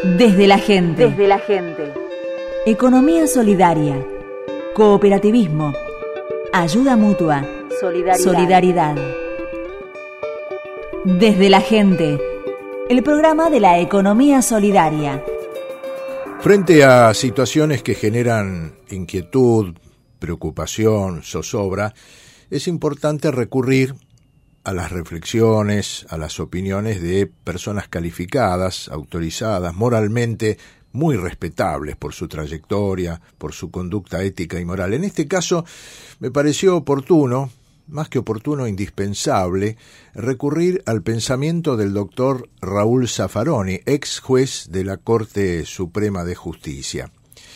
Desde la gente. Desde la gente. Economía solidaria. Cooperativismo. Ayuda mutua. Solidaridad. Desde la gente. El programa de la economía solidaria. Frente a situaciones que generan inquietud, preocupación, zozobra, es importante recurrir a las reflexiones, a las opiniones de personas calificadas, autorizadas, moralmente muy respetables por su trayectoria, por su conducta ética y moral. En este caso, me pareció oportuno, más que oportuno, indispensable, recurrir al pensamiento del doctor Raúl Zaffaroni, ex juez de la Corte Suprema de Justicia.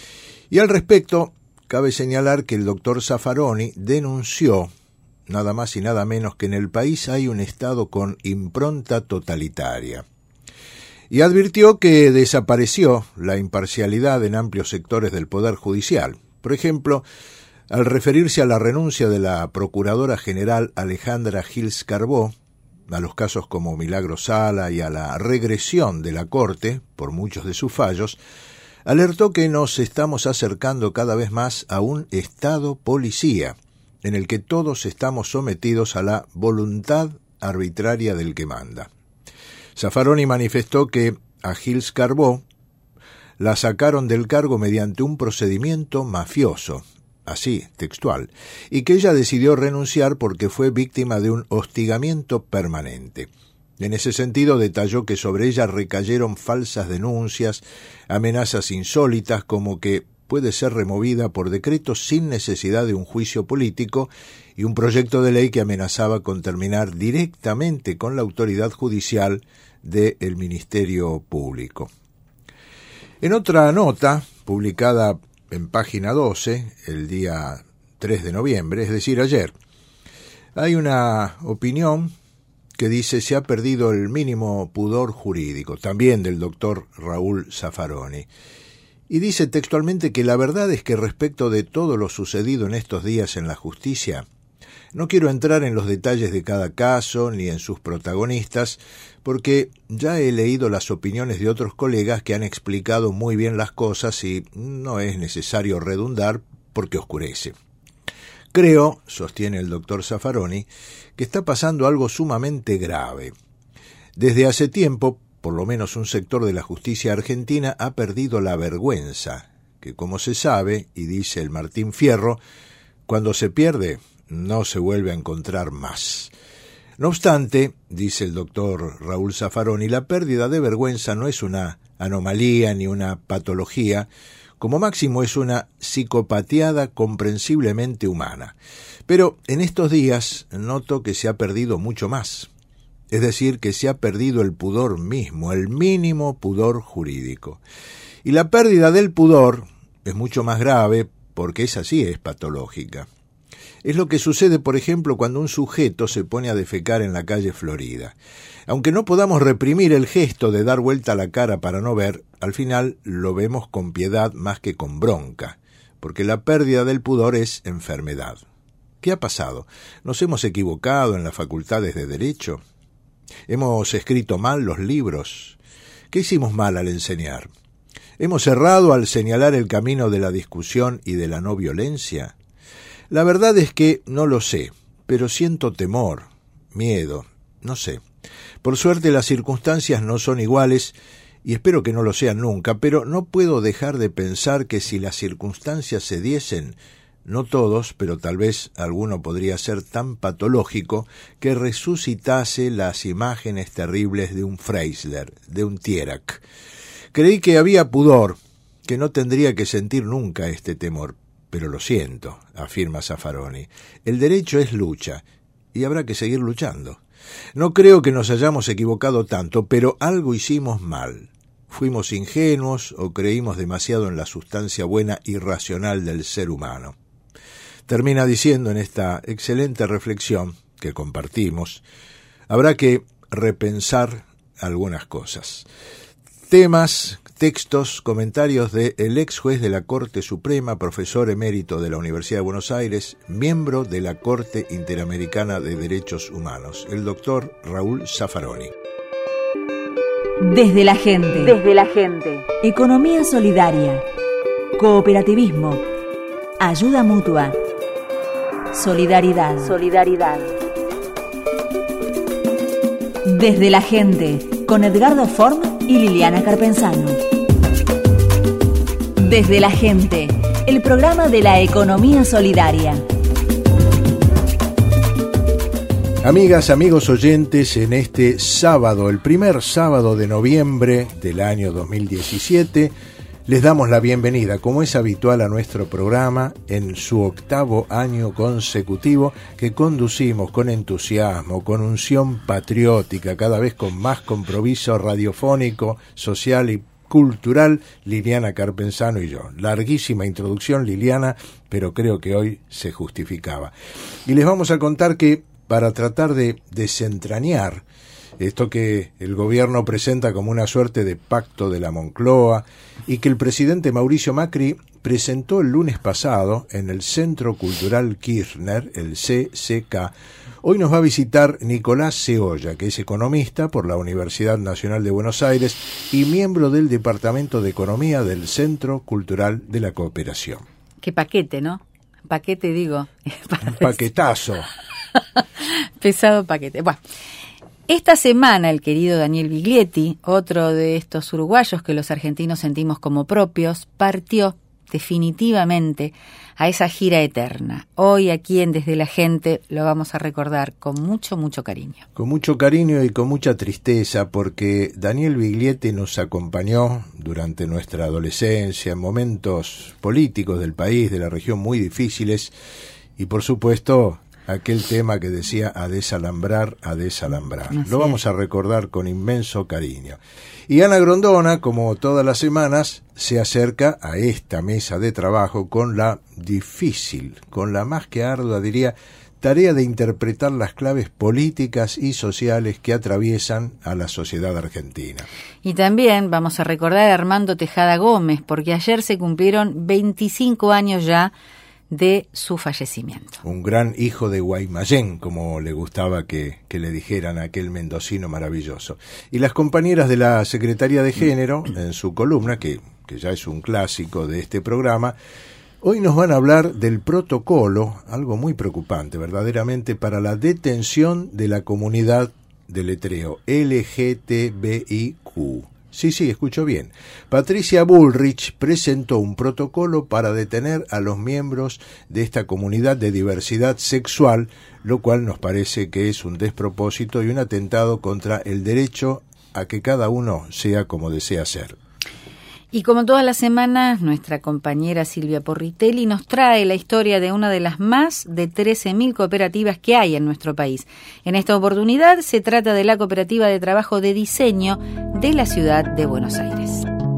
Y al respecto, cabe señalar que el doctor Zaffaroni denunció nada más y nada menos que en el país hay un Estado con impronta totalitaria. Y advirtió que desapareció la imparcialidad en amplios sectores del Poder Judicial. Por ejemplo, al referirse a la renuncia de la Procuradora General Alejandra Gils Carbó, a los casos como Milagro Sala y a la regresión de la Corte por muchos de sus fallos, alertó que nos estamos acercando cada vez más a un Estado policía, en el que todos estamos sometidos a la voluntad arbitraria del que manda. Zaffaroni manifestó que a Gils Carbó la sacaron del cargo mediante un procedimiento mafioso, así, textual, y que ella decidió renunciar porque fue víctima de un hostigamiento permanente. En ese sentido, detalló que sobre ella recayeron falsas denuncias, amenazas insólitas como que puede ser removida por decreto sin necesidad de un juicio político y un proyecto de ley que amenazaba con terminar directamente con la autoridad judicial del Ministerio Público. En otra nota, publicada en página 12, el día 3 de noviembre, es decir, ayer, hay una opinión que dice se ha perdido el mínimo pudor jurídico, también del doctor Raúl Zaffaroni. Y dice textualmente que la verdad es que respecto de todo lo sucedido en estos días en la justicia, no quiero entrar en los detalles de cada caso ni en sus protagonistas, porque ya he leído las opiniones de otros colegas que han explicado muy bien las cosas y no es necesario redundar porque oscurece. Creo, sostiene el doctor Zaffaroni, que está pasando algo sumamente grave. Desde hace tiempo, por lo menos un sector de la justicia argentina ha perdido la vergüenza, que como se sabe, y dice el Martín Fierro, cuando se pierde no se vuelve a encontrar más. No obstante, dice el doctor Raúl Zaffaroni, la pérdida de vergüenza no es una anomalía ni una patología, como máximo es una psicopatiada comprensiblemente humana. Pero en estos días noto que se ha perdido mucho más. Es decir, que se ha perdido el pudor mismo, el mínimo pudor jurídico. Y la pérdida del pudor es mucho más grave porque esa sí es patológica. Es lo que sucede, por ejemplo, cuando un sujeto se pone a defecar en la calle Florida. Aunque no podamos reprimir el gesto de dar vuelta la cara para no ver, al final lo vemos con piedad más que con bronca, porque la pérdida del pudor es enfermedad. ¿Qué ha pasado? ¿Nos hemos equivocado en las facultades de Derecho? ¿Hemos escrito mal los libros? ¿Qué hicimos mal al enseñar? ¿Hemos errado al señalar el camino de la discusión y de la no violencia? La verdad es que no lo sé, pero siento temor, miedo, no sé. Por suerte las circunstancias no son iguales y espero que no lo sean nunca, pero no puedo dejar de pensar que si las circunstancias se diesen, no todos, pero tal vez alguno podría ser tan patológico que resucitase las imágenes terribles de un Freisler, de un Thierac. Creí que había pudor, que no tendría que sentir nunca este temor, pero lo siento, afirma Zaffaroni. El derecho es lucha, y habrá que seguir luchando. No creo que nos hayamos equivocado tanto, pero algo hicimos mal. Fuimos ingenuos o creímos demasiado en la sustancia buena y racional del ser humano. Termina diciendo en esta excelente reflexión que compartimos, habrá que repensar algunas cosas. Temas, textos, comentarios de el ex juez de la Corte Suprema, profesor emérito de la Universidad de Buenos Aires, miembro de la Corte Interamericana de Derechos Humanos, el doctor Raúl Zaffaroni. Desde la gente. Desde la gente. Economía solidaria. Cooperativismo. Ayuda mutua. Solidaridad. Solidaridad. Desde la gente. Con Edgardo Form y Liliana Carpenzano. Desde la gente. El programa de la economía solidaria. Amigas, amigos oyentes, en este sábado, el primer sábado de noviembre del año 2017, les damos la bienvenida, como es habitual, a nuestro programa en su 8º año consecutivo que conducimos con entusiasmo, con unción patriótica, cada vez con más compromiso radiofónico, social y cultural, Liliana Carpenzano y yo. Larguísima introducción, Liliana, pero creo que hoy se justificaba. Y les vamos a contar que para tratar de desentrañar esto que el gobierno presenta como una suerte de pacto de la Moncloa y que el presidente Mauricio Macri presentó el lunes pasado en el Centro Cultural Kirchner, el CCK, hoy nos va a visitar Nicolás Ceolla, que es economista por la Universidad Nacional de Buenos Aires y miembro del Departamento de Economía del Centro Cultural de la Cooperación. Qué paquete, ¿no? Paquete, digo. Un paquetazo. Pesado paquete. Bueno, esta semana el querido Daniel Biglietti, otro de estos uruguayos que los argentinos sentimos como propios, partió definitivamente a esa gira eterna. Hoy aquí en Desde la Gente lo vamos a recordar con mucho, mucho cariño. Con mucho cariño y con mucha tristeza, porque Daniel Biglietti nos acompañó durante nuestra adolescencia en momentos políticos del país, de la región muy difíciles, y por supuesto aquel tema que decía a desalambrar, a desalambrar. Así lo vamos a recordar con inmenso cariño. Y Ana Grondona, como todas las semanas, se acerca a esta mesa de trabajo con la difícil, con la más que ardua, diría, tarea de interpretar las claves políticas y sociales que atraviesan a la sociedad argentina. Y también vamos a recordar a Armando Tejada Gómez, porque ayer se cumplieron 25 años ya de su fallecimiento. Un gran hijo de Guaymallén, como le gustaba que le dijeran a aquel mendocino maravilloso. Y las compañeras de la Secretaría de Género, en su columna, que ya es un clásico de este programa, hoy nos van a hablar del protocolo, algo muy preocupante verdaderamente, para la detención de la comunidad de letreo LGTBIQ. Sí, escucho bien. Patricia Bullrich presentó un protocolo para detener a los miembros de esta comunidad de diversidad sexual, lo cual nos parece que es un despropósito y un atentado contra el derecho a que cada uno sea como desea ser. Y como todas las semanas, nuestra compañera Silvia Porritelli nos trae la historia de una de las más de 13.000 cooperativas que hay en nuestro país. En esta oportunidad se trata de la Cooperativa de Trabajo de Diseño de la ciudad de Buenos Aires.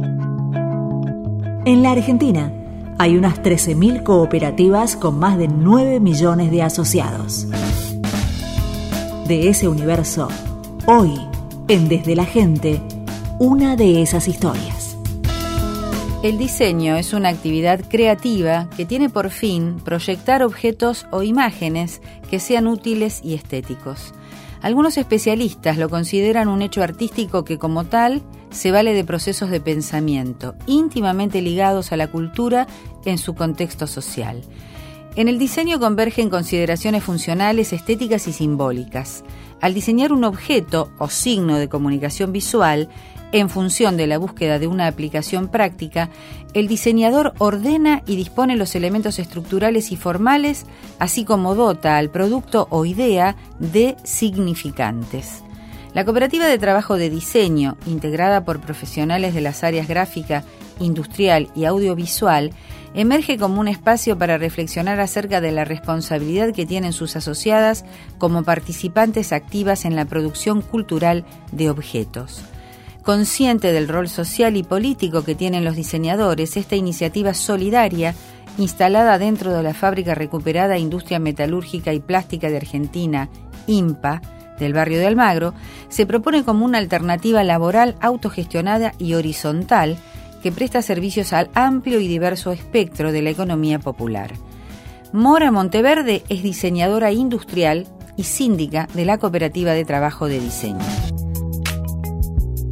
En la Argentina hay unas 13.000 cooperativas con más de 9 millones de asociados. De ese universo, hoy, en Desde la Gente, una de esas historias. El diseño es una actividad creativa que tiene por fin proyectar objetos o imágenes que sean útiles y estéticos. Algunos especialistas lo consideran un hecho artístico que, como tal, se vale de procesos de pensamiento íntimamente ligados a la cultura en su contexto social. En el diseño convergen consideraciones funcionales, estéticas y simbólicas. Al diseñar un objeto o signo de comunicación visual, en función de la búsqueda de una aplicación práctica, el diseñador ordena y dispone los elementos estructurales y formales, así como dota al producto o idea de significantes. La Cooperativa de Trabajo de Diseño, integrada por profesionales de las áreas gráfica, industrial y audiovisual, emerge como un espacio para reflexionar acerca de la responsabilidad que tienen sus asociadas como participantes activas en la producción cultural de objetos. Consciente del rol social y político que tienen los diseñadores, esta iniciativa solidaria, instalada dentro de la Fábrica Recuperada Industria Metalúrgica y Plástica de Argentina, IMPA, del barrio de Almagro, se propone como una alternativa laboral autogestionada y horizontal que presta servicios al amplio y diverso espectro de la economía popular. Mora Monteverde es diseñadora industrial y síndica de la Cooperativa de Trabajo de Diseño.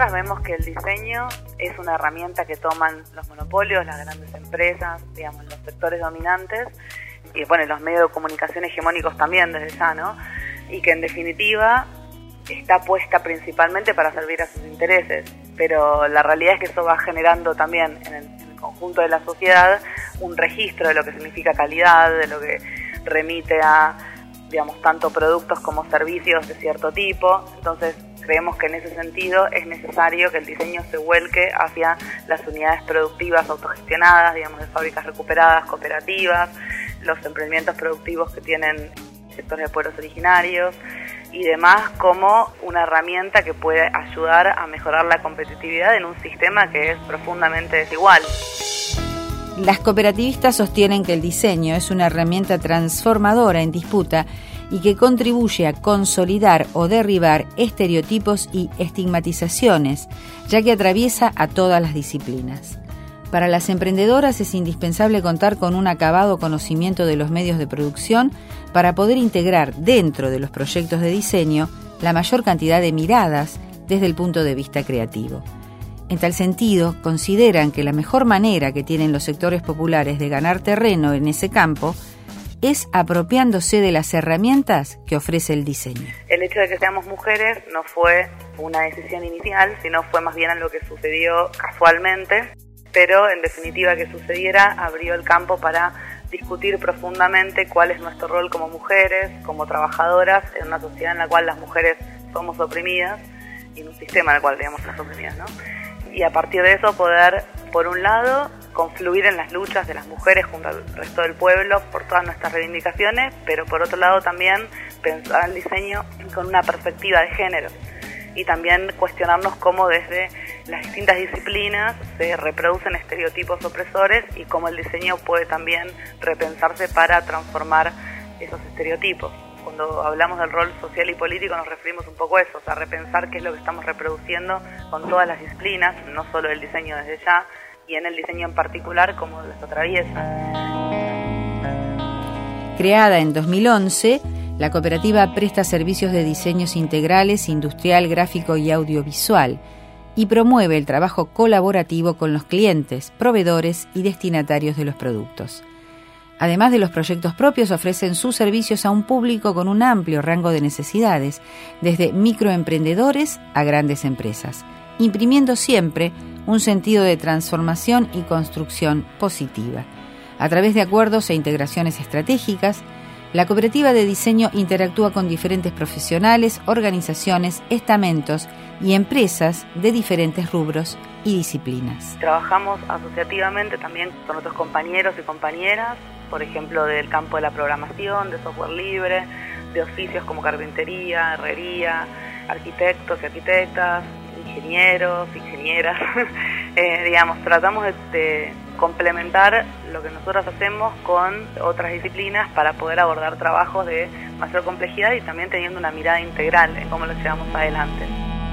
Nosotras vemos que el diseño es una herramienta que toman los monopolios, las grandes empresas, digamos, los sectores dominantes, y bueno, los medios de comunicación hegemónicos también desde ya, ¿no? Y que en definitiva está puesta principalmente para servir a sus intereses, pero la realidad es que eso va generando también en el conjunto de la sociedad un registro de lo que significa calidad, de lo que remite a, digamos, tanto productos como servicios de cierto tipo. Entonces creemos que en ese sentido es necesario que el diseño se vuelque hacia las unidades productivas autogestionadas, digamos, de fábricas recuperadas, cooperativas, los emprendimientos productivos que tienen sectores de pueblos originarios y demás, como una herramienta que puede ayudar a mejorar la competitividad en un sistema que es profundamente desigual. Las cooperativistas sostienen que el diseño es una herramienta transformadora en disputa y que contribuye a consolidar o derribar estereotipos y estigmatizaciones, ya que atraviesa a todas las disciplinas. Para las emprendedoras es indispensable contar con un acabado conocimiento de los medios de producción para poder integrar dentro de los proyectos de diseño la mayor cantidad de miradas desde el punto de vista creativo. En tal sentido, consideran que la mejor manera que tienen los sectores populares de ganar terreno en ese campo es apropiándose de las herramientas que ofrece el diseño. El hecho de que seamos mujeres no fue una decisión inicial, sino fue más bien algo que sucedió casualmente, pero en definitiva que sucediera abrió el campo para discutir profundamente cuál es nuestro rol como mujeres, como trabajadoras, en una sociedad en la cual las mujeres somos oprimidas y en un sistema en el cual, digamos, somos oprimidas, ¿no? Y a partir de eso poder, por un lado, confluir en las luchas de las mujeres junto al resto del pueblo por todas nuestras reivindicaciones, pero por otro lado también pensar el diseño con una perspectiva de género y también cuestionarnos cómo desde las distintas disciplinas se reproducen estereotipos opresores y cómo el diseño puede también repensarse para transformar esos estereotipos. Cuando hablamos del rol social y político nos referimos un poco a eso, o sea, repensar qué es lo que estamos reproduciendo con todas las disciplinas, no solo el diseño desde ya, y en el diseño en particular, cómo las atraviesa. Creada en 2011, la cooperativa presta servicios de diseños integrales, industrial, gráfico y audiovisual, y promueve el trabajo colaborativo con los clientes, proveedores y destinatarios de los productos. Además de los proyectos propios, ofrecen sus servicios a un público con un amplio rango de necesidades, desde microemprendedores a grandes empresas, imprimiendo siempre un sentido de transformación y construcción positiva. A través de acuerdos e integraciones estratégicas, la cooperativa de diseño interactúa con diferentes profesionales, organizaciones, estamentos y empresas de diferentes rubros y disciplinas. Trabajamos asociativamente también con otros compañeros y compañeras, por ejemplo, del campo de la programación, de software libre, de oficios como carpintería, herrería, arquitectos y arquitectas, ingenieros, ingenieras. Digamos, tratamos de complementar lo que nosotros hacemos con otras disciplinas para poder abordar trabajos de mayor complejidad y también teniendo una mirada integral en cómo los llevamos adelante.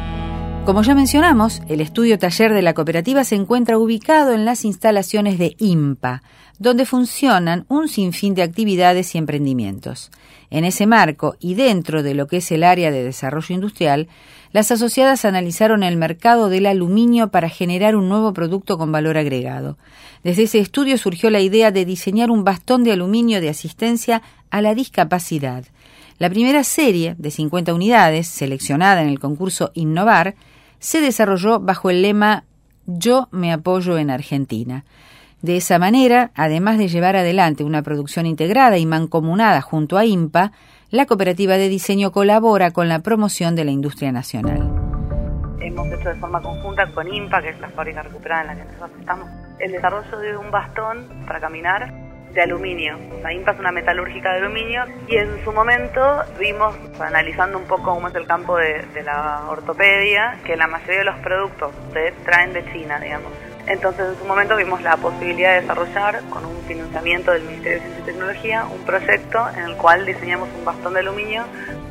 Como ya mencionamos, el estudio taller de la cooperativa se encuentra ubicado en las instalaciones de INPA, donde funcionan un sinfín de actividades y emprendimientos. En ese marco y dentro de lo que es el área de desarrollo industrial, las asociadas analizaron el mercado del aluminio para generar un nuevo producto con valor agregado. Desde ese estudio surgió la idea de diseñar un bastón de aluminio de asistencia a la discapacidad. La primera serie, de 50 unidades, seleccionada en el concurso Innovar, se desarrolló bajo el lema «Yo me apoyo en Argentina». De esa manera, además de llevar adelante una producción integrada y mancomunada junto a INPA, la cooperativa de diseño colabora con la promoción de la industria nacional. Hemos hecho de forma conjunta con INPA, que es la fábrica recuperada en la que nosotros estamos, el desarrollo de un bastón para caminar de aluminio. O sea, INPA es una metalúrgica de aluminio y en su momento vimos, analizando un poco cómo es el campo de la ortopedia, que la mayoría de los productos se traen de China, digamos. Entonces, en su momento vimos la posibilidad de desarrollar, con un financiamiento del Ministerio de Ciencia y Tecnología, un proyecto en el cual diseñamos un bastón de aluminio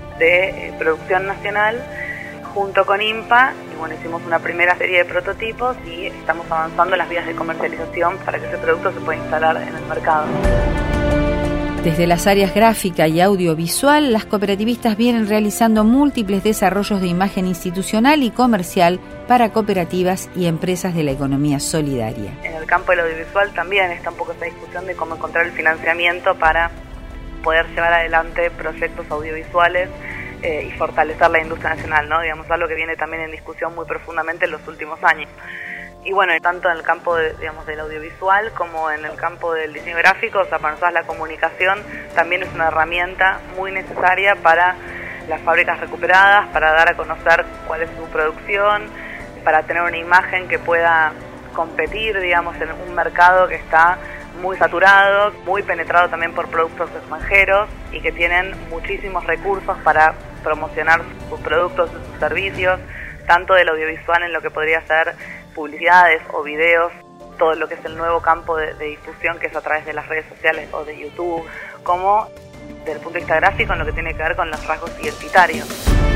de producción nacional junto con INPA. Y bueno, hicimos una primera serie de prototipos y estamos avanzando en las vías de comercialización para que ese producto se pueda instalar en el mercado. Desde las áreas gráfica y audiovisual, las cooperativistas vienen realizando múltiples desarrollos de imagen institucional y comercial para cooperativas y empresas de la economía solidaria. En el campo del audiovisual también está un poco esta discusión de cómo encontrar el financiamiento para poder llevar adelante proyectos audiovisuales y fortalecer la industria nacional, ¿no? Digamos, algo que viene también en discusión muy profundamente en los últimos años. Y bueno, tanto en el campo del audiovisual como en el campo del diseño gráfico, o sea, para nosotros la comunicación también es una herramienta muy necesaria para las fábricas recuperadas, para dar a conocer cuál es su producción, para tener una imagen que pueda competir, digamos, en un mercado que está muy saturado, muy penetrado también por productos extranjeros y que tienen muchísimos recursos para promocionar sus productos y sus servicios, tanto del audiovisual en lo que podría ser publicidades o videos, todo lo que es el nuevo campo de difusión que es a través de las redes sociales o de YouTube, como desde el punto de vista gráfico en lo que tiene que ver con los rasgos identitarios.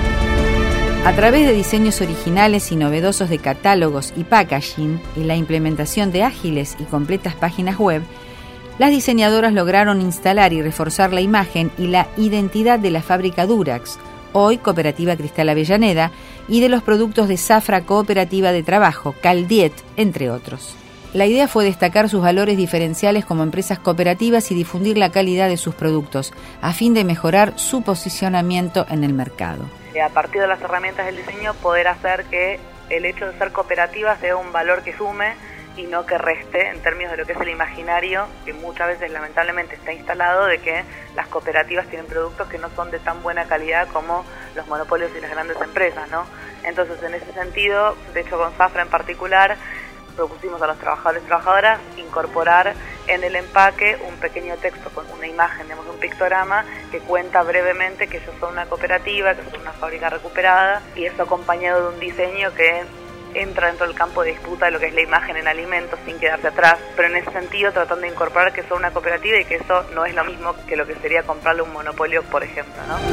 A través de diseños originales y novedosos de catálogos y packaging y la implementación de ágiles y completas páginas web, las diseñadoras lograron instalar y reforzar la imagen y la identidad de la fábrica Durax, hoy Cooperativa Cristal Avellaneda, y de los productos de Zafra Cooperativa de Trabajo, Caldiet, entre otros. La idea fue destacar sus valores diferenciales como empresas cooperativas y difundir la calidad de sus productos, a fin de mejorar su posicionamiento en el mercado. A partir de las herramientas del diseño, poder hacer que el hecho de ser cooperativa sea un valor que sume y no que reste en términos de lo que es el imaginario, que muchas veces lamentablemente está instalado de que las cooperativas tienen productos que no son de tan buena calidad como los monopolios y las grandes empresas, ¿no? Entonces, en ese sentido, de hecho con Zafra en particular, propusimos a los trabajadores y trabajadoras incorporar en el empaque un pequeño texto con una imagen, digamos, un pictograma que cuenta brevemente que ellos son una cooperativa, que son una fábrica recuperada, y eso acompañado de un diseño que entra dentro del campo de disputa de lo que es la imagen en alimentos sin quedarse atrás, pero en ese sentido tratando de incorporar que son una cooperativa y que eso no es lo mismo que lo que sería comprarle un monopolio, por ejemplo, ¿no?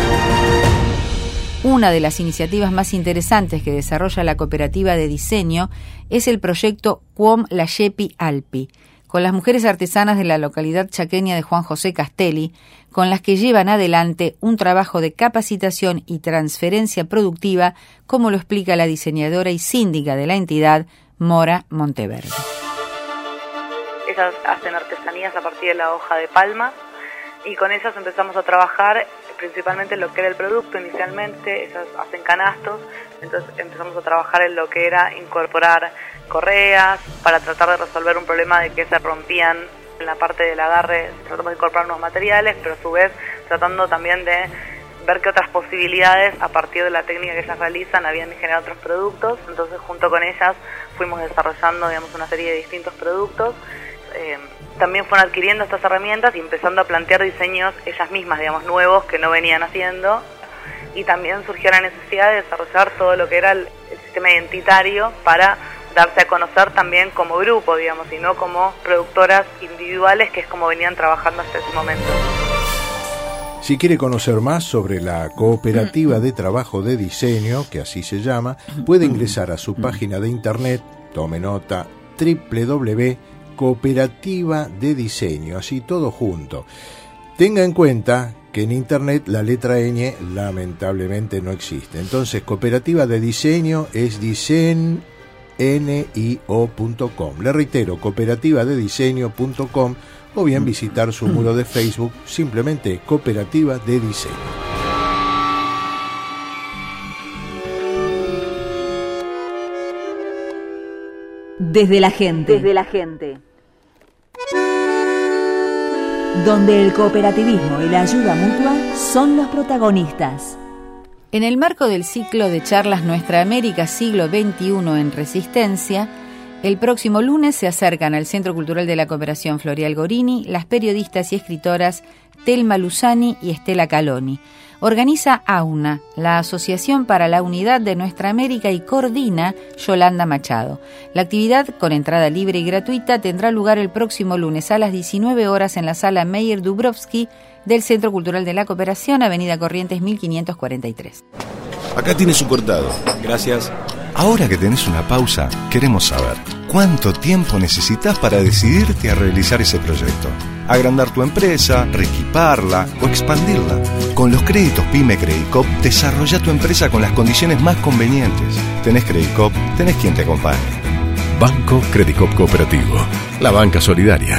Una de las iniciativas más interesantes que desarrolla la cooperativa de diseño es el proyecto Quom Layepi Alpi, con las mujeres artesanas de la localidad chaqueña de Juan José Castelli, con las que llevan adelante un trabajo de capacitación y transferencia productiva, como lo explica la diseñadora y síndica de la entidad, Mora Monteverde. Ellas hacen artesanías a partir de la hoja de palma y con ellas empezamos a trabajar principalmente lo que era el producto inicialmente. Ellas hacen canastos, entonces empezamos a trabajar en lo que era incorporar correas para tratar de resolver un problema de que se rompían en la parte del agarre. Tratamos de incorporar nuevos materiales, pero a su vez tratando también de ver qué otras posibilidades a partir de la técnica que ellas realizan habían de generar otros productos. Entonces junto con ellas fuimos desarrollando, digamos, una serie de distintos productos. También fueron adquiriendo estas herramientas y empezando a plantear diseños ellas mismas, digamos, nuevos que no venían haciendo, y también surgió la necesidad de desarrollar todo lo que era el sistema identitario para darse a conocer también como grupo, digamos, y no como productoras individuales, que es como venían trabajando hasta ese momento. Si quiere conocer más sobre la Cooperativa de Trabajo de Diseño, que así se llama, puede ingresar a su página de internet, tome nota, www.cooperativa de diseño, así todo junto. Tenga en cuenta que en internet la letra ñ lamentablemente no existe. Entonces, Cooperativa de Diseño es disenio.com. Le reitero, cooperativadediseño.com, o bien visitar su muro de Facebook, simplemente Cooperativa de Diseño. Desde la gente. Desde la gente. Donde el cooperativismo y la ayuda mutua son los protagonistas. En el marco del ciclo de charlas Nuestra América Siglo XXI en Resistencia, el próximo lunes se acercan al Centro Cultural de la Cooperación Florial Gorini las periodistas y escritoras Telma Luzani y Estela Caloni. Organiza AUNA, la Asociación para la Unidad de Nuestra América, y coordina Yolanda Machado. La actividad, con entrada libre y gratuita, tendrá lugar el próximo lunes a las 19 horas en la sala Meyer Dubrovsky del Centro Cultural de la Cooperación, Avenida Corrientes 1543. Acá tienes un cortado. Gracias. Ahora que tenés una pausa, queremos saber, ¿Cuánto tiempo necesitas para decidirte a realizar ese proyecto? Agrandar tu empresa, reequiparla o expandirla. Con los créditos PYME Credicop, desarrolla tu empresa con las condiciones más convenientes. Tenés Credicop, tenés quien te acompañe. Banco Credicop Cooperativo, la banca solidaria.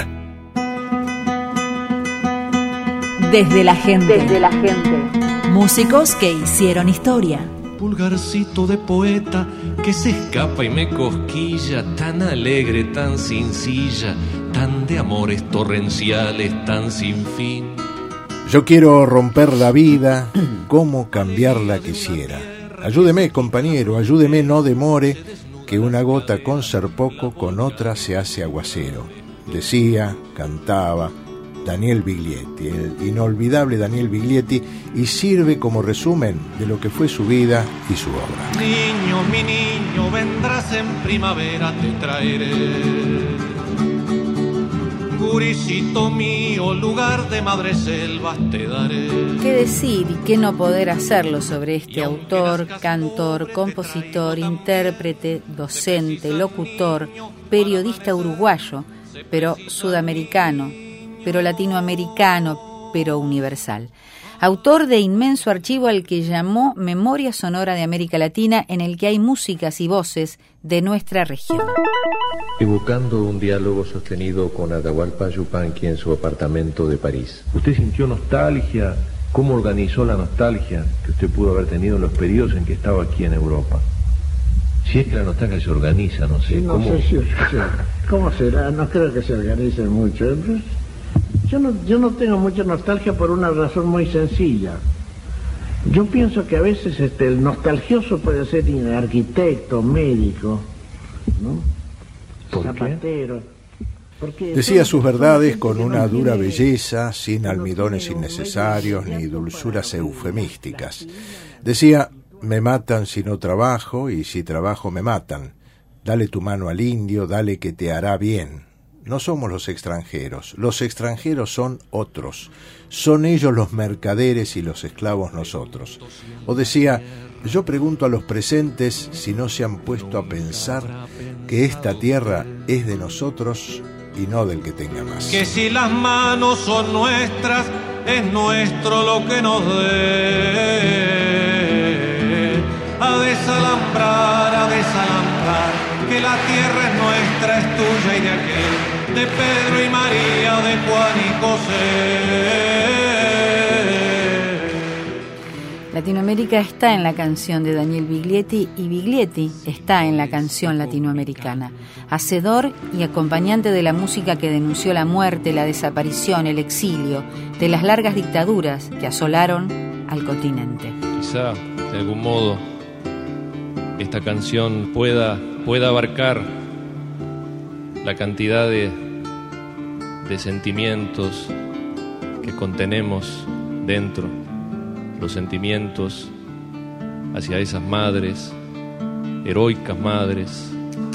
Desde la gente. Desde la gente. Músicos que hicieron historia. Pulgarcito de poeta que se escapa y me cosquilla, tan alegre, tan sencilla, tan de amores torrenciales, tan sin fin. Yo quiero romper la vida, cómo cambiarla quisiera. Ayúdeme, compañero, ayúdeme, no demore, que una gota con ser poco, con otra se hace aguacero. Decía, cantaba Daniel Biglietti, el inolvidable Daniel Biglietti, y sirve como resumen de lo que fue su vida y su obra. Niño, mi niño, vendrás en primavera, te traeré. Gurisito mío, lugar de madreselvas te daré. ¿Qué decir y qué no poder hacerlo sobre este autor, cantor, compositor, intérprete, docente, locutor, periodista uruguayo, pero sudamericano, pero latinoamericano, pero universal? Autor de inmenso archivo al que llamó Memoria Sonora de América Latina, en el que hay músicas y voces de nuestra región. Evocando un diálogo sostenido con Atahualpa Yupanqui en su apartamento de París. ¿Usted sintió nostalgia? ¿Cómo organizó la nostalgia que usted pudo haber tenido en los periodos en que estaba aquí en Europa? Si es que la nostalgia se organiza, no sé. No sé si ¿cómo será? No creo que se organice mucho. Yo no tengo mucha nostalgia por una razón muy sencilla. Yo pienso que a veces el nostalgioso puede ser arquitecto, médico, ¿no? Zapatero. Decía sus verdades con una dura belleza, sin almidones innecesarios ni dulzuras eufemísticas. Decía, me matan si no trabajo, y si trabajo me matan. Dale tu mano al indio, dale que te hará bien. No somos los extranjeros son otros. Son ellos los mercaderes y los esclavos nosotros. O decía, yo pregunto a los presentes si no se han puesto a pensar que esta tierra es de nosotros y no del que tenga más. Que si las manos son nuestras, es nuestro lo que nos dé. A desalambrar, que la tierra es nuestra, es tuya y de aquel, de Pedro y María, de Juan y José. Latinoamérica está en la canción de Daniel Biglietti y Biglietti está en la canción latinoamericana. Hacedor y acompañante de la música que denunció la muerte, la desaparición, el exilio, de las largas dictaduras que asolaron al continente. Quizá, de algún modo, esta canción pueda abarcar la cantidad de sentimientos que contenemos dentro, los sentimientos hacia esas madres, heroicas madres.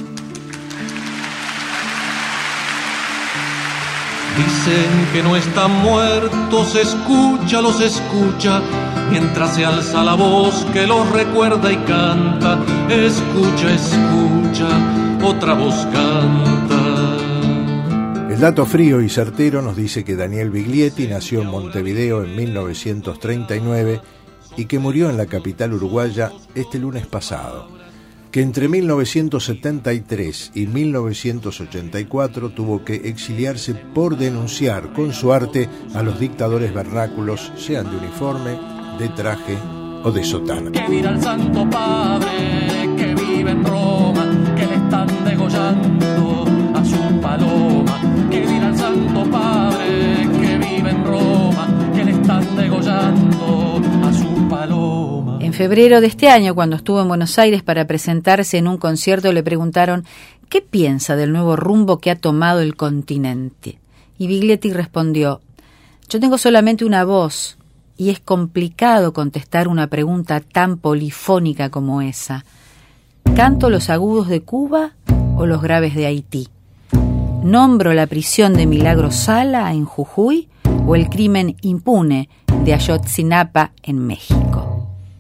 Dicen que no están muertos, los escucha, mientras se alza la voz que los recuerda y canta. Escucha, otra voz canta. El dato frío y certero nos dice que Daniel Biglietti nació en Montevideo en 1939 y que murió en la capital uruguaya este lunes pasado. Que entre 1973 y 1984 tuvo que exiliarse por denunciar con su arte a los dictadores vernáculos, sean de uniforme, de traje o de sotana. Que dirá el Santo Padre que vive en Roma, que le están degollando a su paloma. Que dirá el Santo Padre que vive en Roma, que le están degollando a su paloma. En febrero de este año, cuando estuvo en Buenos Aires para presentarse en un concierto, le preguntaron ¿qué piensa del nuevo rumbo que ha tomado el continente? Y Biglietti respondió, yo tengo solamente una voz y es complicado contestar una pregunta tan polifónica como esa. ¿Canto los agudos de Cuba o los graves de Haití? ¿Nombro la prisión de Milagro Sala en Jujuy o el crimen impune de Ayotzinapa en México?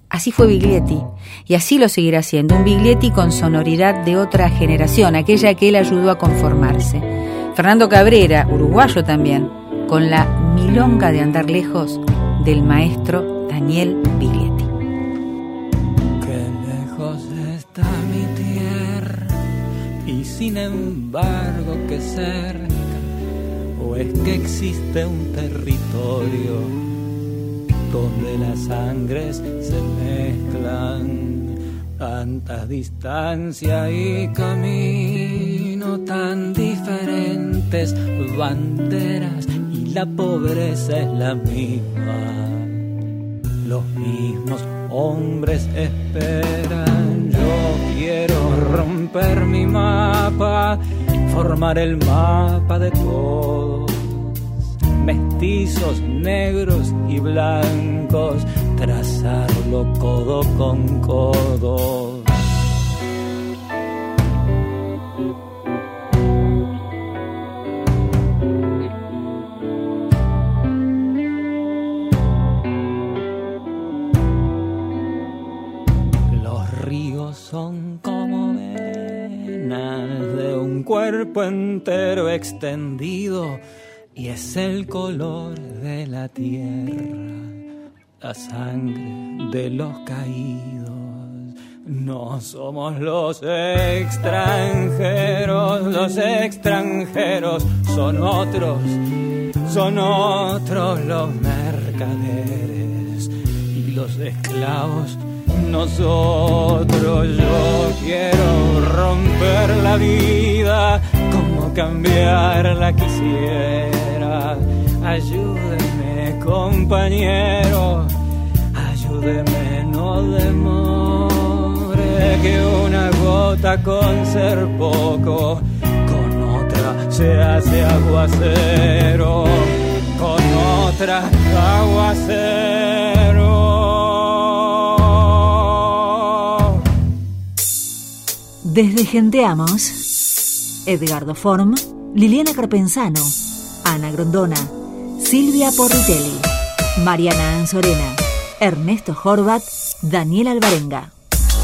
Así fue Biglietti, y así lo seguirá siendo, un Biglietti con sonoridad de otra generación, aquella que él ayudó a conformarse. Fernando Cabrera, uruguayo también, con la milonga de andar lejos del maestro Daniel Biglietti. Qué lejos está mi tierra, y sin embargo que cerca, o es que existe un territorio donde las sangres se mezclan, tanta distancia y camino, tan diferentes banderas, y la pobreza es la misma. Los mismos hombres esperan. Yo quiero romper mi mapa, formar el mapa de todos, mestizos, negros y blancos, trazarlo codo con codo. Los ríos son como venas de un cuerpo entero extendido, y es el color de la tierra, la sangre de los caídos. No somos los extranjeros son otros los mercaderes, y los esclavos nosotros. Yo quiero romper la vida, como cambiarla quisiera. Ayúdeme, compañero, ayúdeme, no demore, que una gota con ser poco, con otra se hace aguacero, con otra aguacero. Desde Genteamos, Edgardo Form, Liliana Carpenzano, Ana Grondona, Silvia Porritelli, Mariana Anzorena, Ernesto Horvat, Daniel Alvarenga.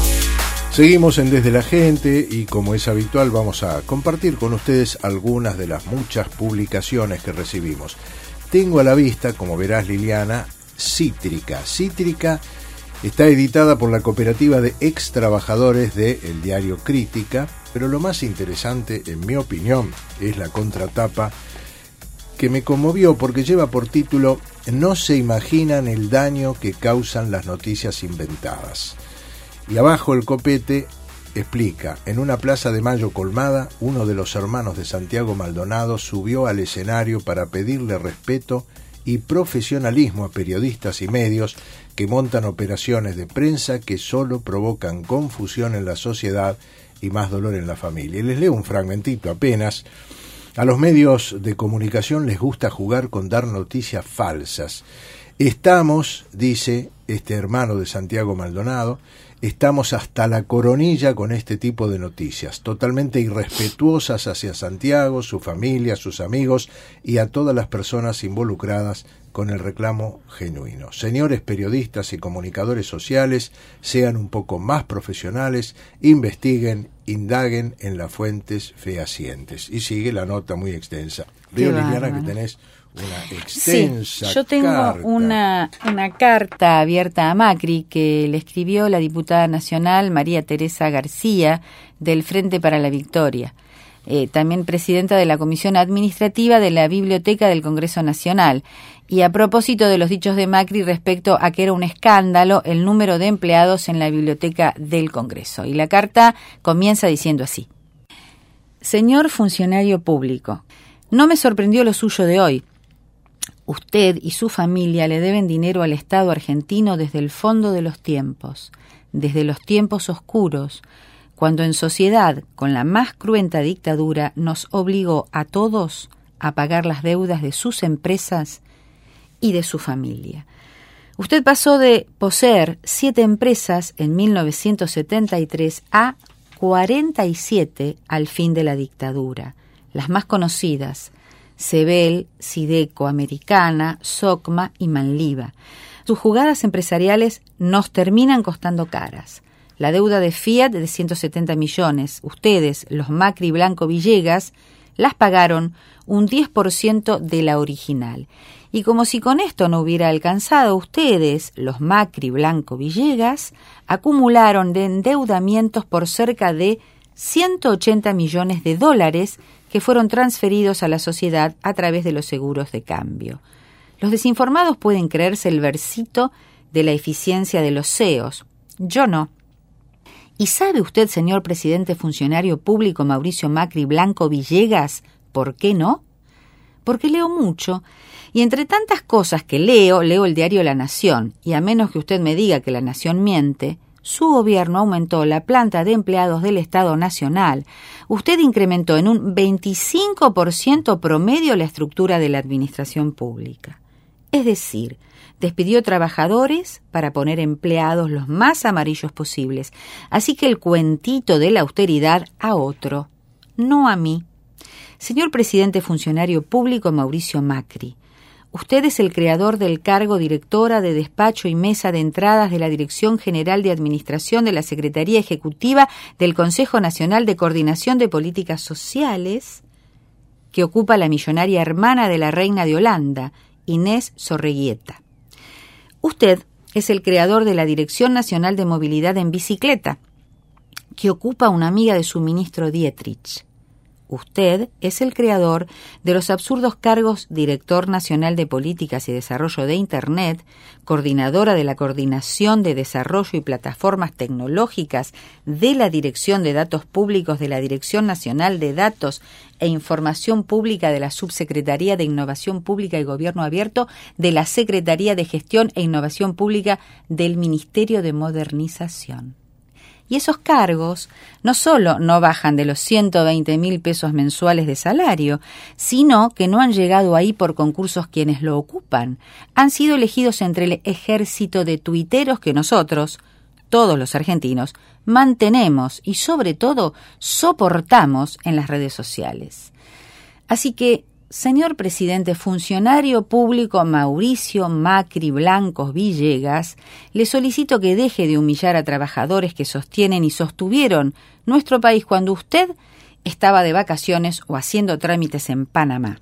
Seguimos en Desde la Gente y, como es habitual, vamos a compartir con ustedes algunas de las muchas publicaciones que recibimos. Tengo a la vista, como verás, Liliana, Cítrica. Cítrica está editada por la cooperativa de ex trabajadores del diario Crítica, pero lo más interesante, en mi opinión, es la contratapa, que me conmovió porque lleva por título "No se imaginan el daño que causan las noticias inventadas". Y abajo el copete explica: en una plaza de Mayo colmada, uno de los hermanos de Santiago Maldonado subió al escenario para pedirle respeto y profesionalismo a periodistas y medios que montan operaciones de prensa que solo provocan confusión en la sociedad y más dolor en la familia. Y les leo un fragmentito apenas. A los medios de comunicación les gusta jugar con dar noticias falsas. Estamos, dice este hermano de Santiago Maldonado, estamos hasta la coronilla con este tipo de noticias, totalmente irrespetuosas hacia Santiago, su familia, sus amigos y a todas las personas involucradas con el reclamo genuino. Señores periodistas y comunicadores sociales, sean un poco más profesionales, investiguen, indaguen en las fuentes fehacientes. Y sigue la nota muy extensa. Veo, Liliana, que tenés una extensa Sí, yo tengo carta. una carta abierta a Macri que le escribió la diputada nacional María Teresa García del Frente para la Victoria, también presidenta de la Comisión Administrativa de la Biblioteca del Congreso Nacional, y a propósito de los dichos de Macri respecto a que era un escándalo el número de empleados en la Biblioteca del Congreso. Y la carta comienza diciendo así: Señor funcionario público, no me sorprendió lo suyo de hoy. Usted y su familia le deben dinero al Estado argentino desde el fondo de los tiempos, desde los tiempos oscuros, cuando en sociedad, con la más cruenta dictadura, nos obligó a todos a pagar las deudas de sus empresas y de su familia. Usted pasó de poseer 7 empresas en 1973 a 47 al fin de la dictadura. Las más conocidas: Sebel, Sideco Americana, Socma y Manliva. tus jugadas empresariales nos terminan costando caras. La deuda de Fiat de 170 millones, ustedes, los Macri, Blanco, Villegas, las pagaron un 10% de la original. Y como si con esto no hubiera alcanzado, ustedes, los Macri, Blanco, Villegas, acumularon de endeudamientos por cerca de 180 millones de dólares que fueron transferidos a la sociedad a través de los seguros de cambio. Los desinformados pueden creerse el versito de la eficiencia de los CEOs. Yo no. ¿Y sabe usted, señor presidente funcionario público Mauricio Macri Blanco Villegas, por qué no? Porque leo mucho, y entre tantas cosas que leo el diario La Nación, y a menos que usted me diga que La Nación miente, su gobierno aumentó la planta de empleados del Estado Nacional. Usted incrementó en un 25% promedio la estructura de la administración pública. Es decir, despidió trabajadores para poner empleados los más amarillos posibles. Así que el cuentito de la austeridad a otro, no a mí. Señor presidente funcionario público Mauricio Macri, usted es el creador del cargo directora de despacho y mesa de entradas de la Dirección General de Administración de la Secretaría Ejecutiva del Consejo Nacional de Coordinación de Políticas Sociales, que ocupa la millonaria hermana de la reina de Holanda, Inés Zorreguieta. Usted es el creador de la Dirección Nacional de Movilidad en Bicicleta, que ocupa una amiga de su ministro Dietrich. Usted es el creador de los absurdos cargos Director Nacional de Políticas y Desarrollo de Internet, Coordinadora de la Coordinación de Desarrollo y Plataformas Tecnológicas de la Dirección de Datos Públicos de la Dirección Nacional de Datos e Información Pública de la Subsecretaría de Innovación Pública y Gobierno Abierto de la Secretaría de Gestión e Innovación Pública del Ministerio de Modernización. Y esos cargos no solo no bajan de los 120.000 pesos mensuales de salario, sino que no han llegado ahí por concursos quienes lo ocupan. Han sido elegidos entre el ejército de tuiteros que nosotros, todos los argentinos, mantenemos y sobre todo soportamos en las redes sociales. Así que, señor presidente funcionario público Mauricio Macri Blancos Villegas, le solicito que deje de humillar a trabajadores que sostienen y sostuvieron nuestro país cuando usted estaba de vacaciones o haciendo trámites en Panamá.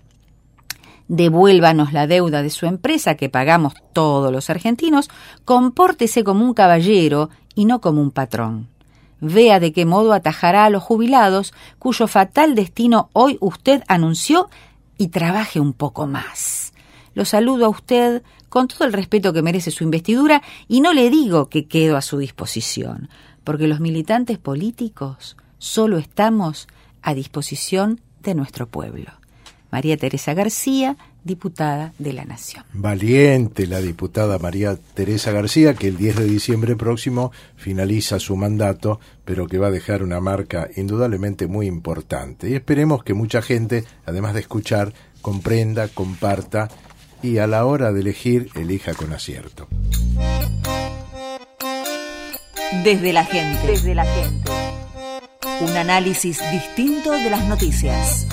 Devuélvanos la deuda de su empresa que pagamos todos los argentinos, compórtese como un caballero y no como un patrón. Vea de qué modo atajará a los jubilados cuyo fatal destino hoy usted anunció y trabaje un poco más. Lo saludo a usted con todo el respeto que merece su investidura y no le digo que quedo a su disposición, porque los militantes políticos solo estamos a disposición de nuestro pueblo. María Teresa García, diputada de la Nación. Valiente la diputada María Teresa García, que el 10 de diciembre próximo finaliza su mandato, pero que va a dejar una marca indudablemente muy importante. Y esperemos que mucha gente, además de escuchar, comprenda, comparta y a la hora de elegir, elija con acierto. Desde la gente. Desde la gente. Un análisis distinto de las noticias.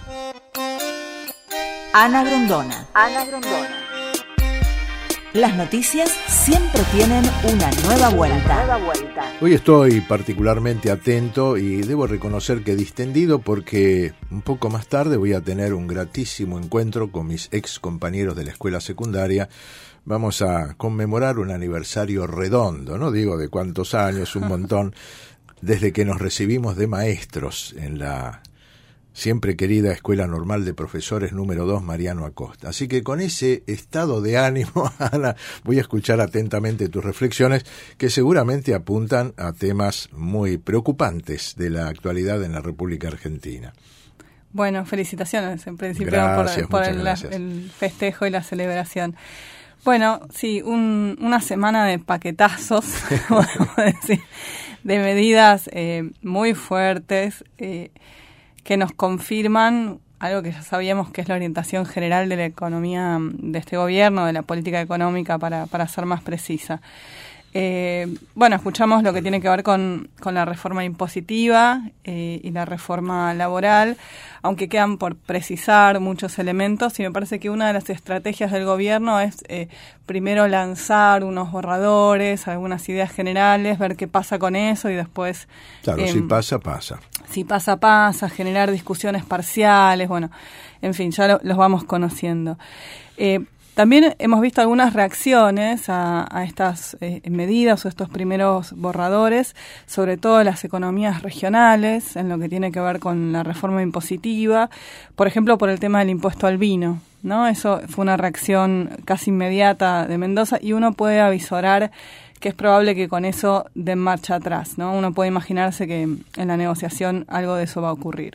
Ana Grondona. Ana Grondona. Las noticias siempre tienen una nueva vuelta. Hoy estoy particularmente atento y debo reconocer que distendido porque un poco más tarde voy a tener un gratísimo encuentro con mis ex compañeros de la escuela secundaria. Vamos a conmemorar un aniversario redondo, no digo de cuántos años, un montón, desde que nos recibimos de maestros en la siempre querida Escuela Normal de Profesores número 2 Mariano Acosta. Así que con ese estado de ánimo, Ana, voy a escuchar atentamente tus reflexiones que seguramente apuntan a temas muy preocupantes de la actualidad en la República Argentina. Bueno, felicitaciones en principio. Gracias, por gracias. el festejo y la celebración. Bueno, sí, una semana de paquetazos, podemos decir, de medidas muy fuertes, que nos confirman algo que ya sabíamos que es la orientación general de la economía de este gobierno, de la política económica para ser más precisa. Bueno, escuchamos lo que tiene que ver con la reforma impositiva y la reforma laboral, aunque quedan por precisar muchos elementos, y me parece que una de las estrategias del gobierno es primero lanzar unos borradores, algunas ideas generales, ver qué pasa con eso y después... Claro, si pasa, pasa. Si pasa, pasa, generar discusiones parciales, bueno, en fin, ya los vamos conociendo. También hemos visto algunas reacciones a estas medidas o estos primeros borradores, sobre todo las economías regionales, en lo que tiene que ver con la reforma impositiva, por ejemplo, por el tema del impuesto al vino, ¿no? Eso fue una reacción casi inmediata de Mendoza y uno puede avisorar que es probable que con eso den marcha atrás, ¿no? Uno puede imaginarse que en la negociación algo de eso va a ocurrir.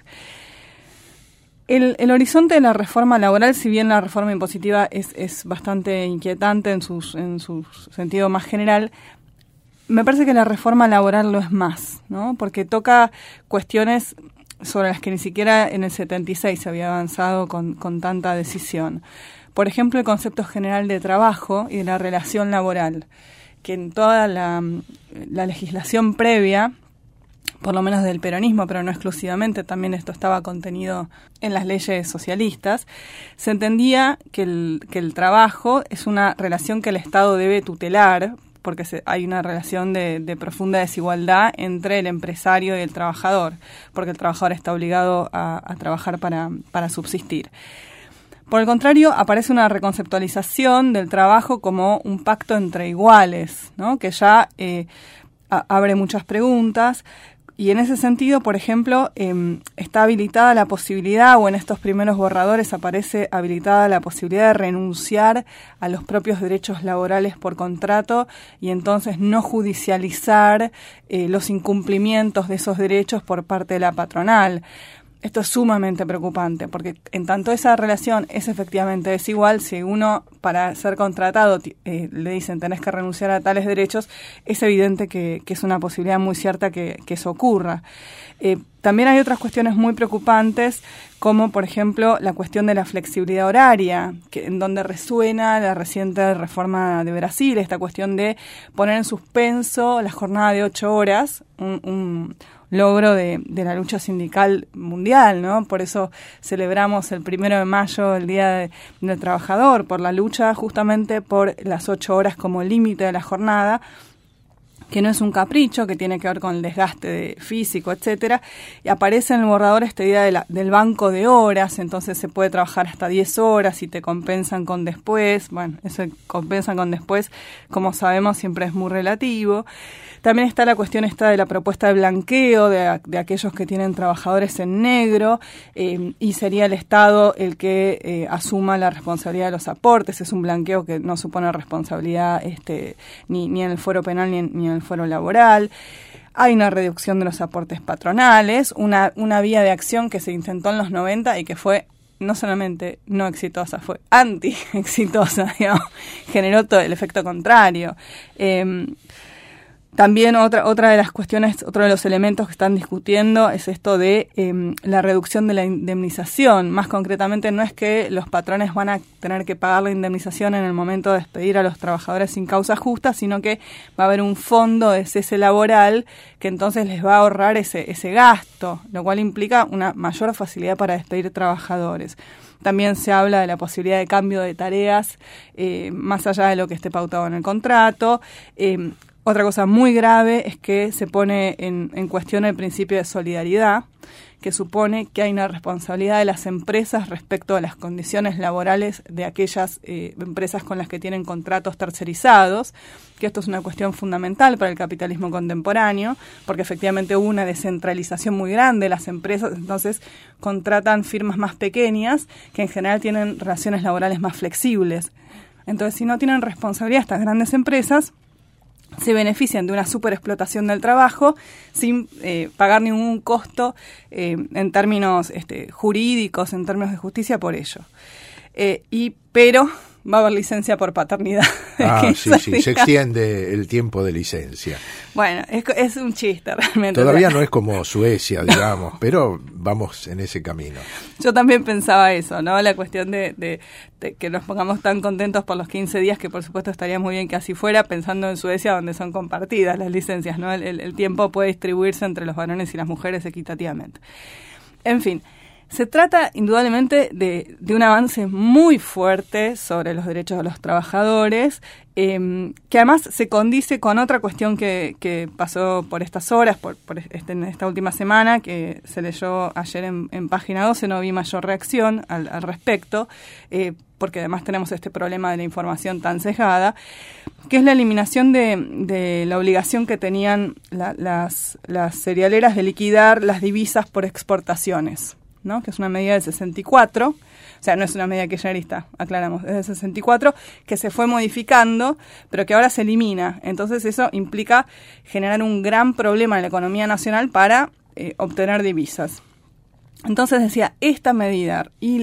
El horizonte de la reforma laboral, si bien la reforma impositiva es bastante inquietante en su sentido más general, me parece que la reforma laboral lo es más, ¿no? Porque toca cuestiones sobre las que ni siquiera en el 76 se había avanzado con tanta decisión. Por ejemplo, el concepto general de trabajo y de la relación laboral, que en toda la legislación previa, por lo menos del peronismo, pero no exclusivamente, también esto estaba contenido en las leyes socialistas, se entendía que el trabajo es una relación que el Estado debe tutelar, porque hay una relación de profunda desigualdad entre el empresario y el trabajador, porque el trabajador está obligado a trabajar para subsistir. Por el contrario, aparece una reconceptualización del trabajo como un pacto entre iguales, ¿no? Que ya abre muchas preguntas. Y en ese sentido, por ejemplo, está habilitada la posibilidad, o en estos primeros borradores aparece habilitada la posibilidad de renunciar a los propios derechos laborales por contrato y entonces no judicializar los incumplimientos de esos derechos por parte de la patronal. Esto es sumamente preocupante, porque en tanto esa relación es efectivamente desigual, si uno para ser contratado le dicen tenés que renunciar a tales derechos, es evidente que es una posibilidad muy cierta que eso ocurra. También hay otras cuestiones muy preocupantes, como por ejemplo la cuestión de la flexibilidad horaria, en donde resuena la reciente reforma de Brasil, esta cuestión de poner en suspenso la jornada de 8 horas, un logro de la lucha sindical mundial, ¿no? Por eso celebramos el 1 de mayo, el Día del Trabajador, por la lucha justamente por las 8 horas como límite de la jornada, que no es un capricho, que tiene que ver con el desgaste físico, etcétera, y aparece en el borrador esta idea del banco de horas, entonces se puede trabajar hasta 10 horas y te compensan con después. Bueno, eso compensan con después, como sabemos, siempre es muy relativo. También está la cuestión esta de la propuesta de blanqueo de aquellos que tienen trabajadores en negro, y sería el Estado el que asuma la responsabilidad de los aportes. Es un blanqueo que no supone responsabilidad ni en el fuero penal ni en el fuero laboral. Hay una reducción de los aportes patronales, una vía de acción que se intentó en los 90 y que fue no solamente no exitosa, fue anti-exitosa, digamos, generó todo el efecto contrario. También otra de las cuestiones, otro de los elementos que están discutiendo es esto de la reducción de la indemnización. Más concretamente, no es que los patrones van a tener que pagar la indemnización en el momento de despedir a los trabajadores sin causa justa, sino que va a haber un fondo de cese laboral que entonces les va a ahorrar ese gasto, lo cual implica una mayor facilidad para despedir trabajadores. También se habla de la posibilidad de cambio de tareas más allá de lo que esté pautado en el contrato. Otra cosa muy grave es que se pone en cuestión el principio de solidaridad, que supone que hay una responsabilidad de las empresas respecto a las condiciones laborales de aquellas empresas con las que tienen contratos tercerizados, que esto es una cuestión fundamental para el capitalismo contemporáneo, porque efectivamente hubo una descentralización muy grande de las empresas, entonces contratan firmas más pequeñas que en general tienen relaciones laborales más flexibles. Entonces, si no tienen responsabilidad estas grandes empresas, se benefician de una superexplotación del trabajo sin pagar ningún costo en términos jurídicos, en términos de justicia por ello. Pero va a haber licencia por paternidad. Sí, se extiende el tiempo de licencia. Bueno, es un chiste realmente. Todavía no es como Suecia, digamos, pero vamos en ese camino. Yo también pensaba eso, ¿no? La cuestión de que nos pongamos tan contentos por los 15 días, que por supuesto estaría muy bien que así fuera, pensando en Suecia, donde son compartidas las licencias, ¿no? El tiempo puede distribuirse entre los varones y las mujeres equitativamente. En fin, se trata indudablemente de un avance muy fuerte sobre los derechos de los trabajadores, que además se condice con otra cuestión que pasó por estas horas, en esta última semana, que se leyó ayer en Página 12, no vi mayor reacción al respecto, porque además tenemos este problema de la información tan sesgada, que es la eliminación de la obligación que tenían las cerealeras de liquidar las divisas por exportaciones, ¿no? Que es una medida del 64, o sea, no es una medida kirchnerista, aclaramos, es del 64, que se fue modificando, pero que ahora se elimina. Entonces eso implica generar un gran problema en la economía nacional para obtener divisas. Entonces decía, esta medida y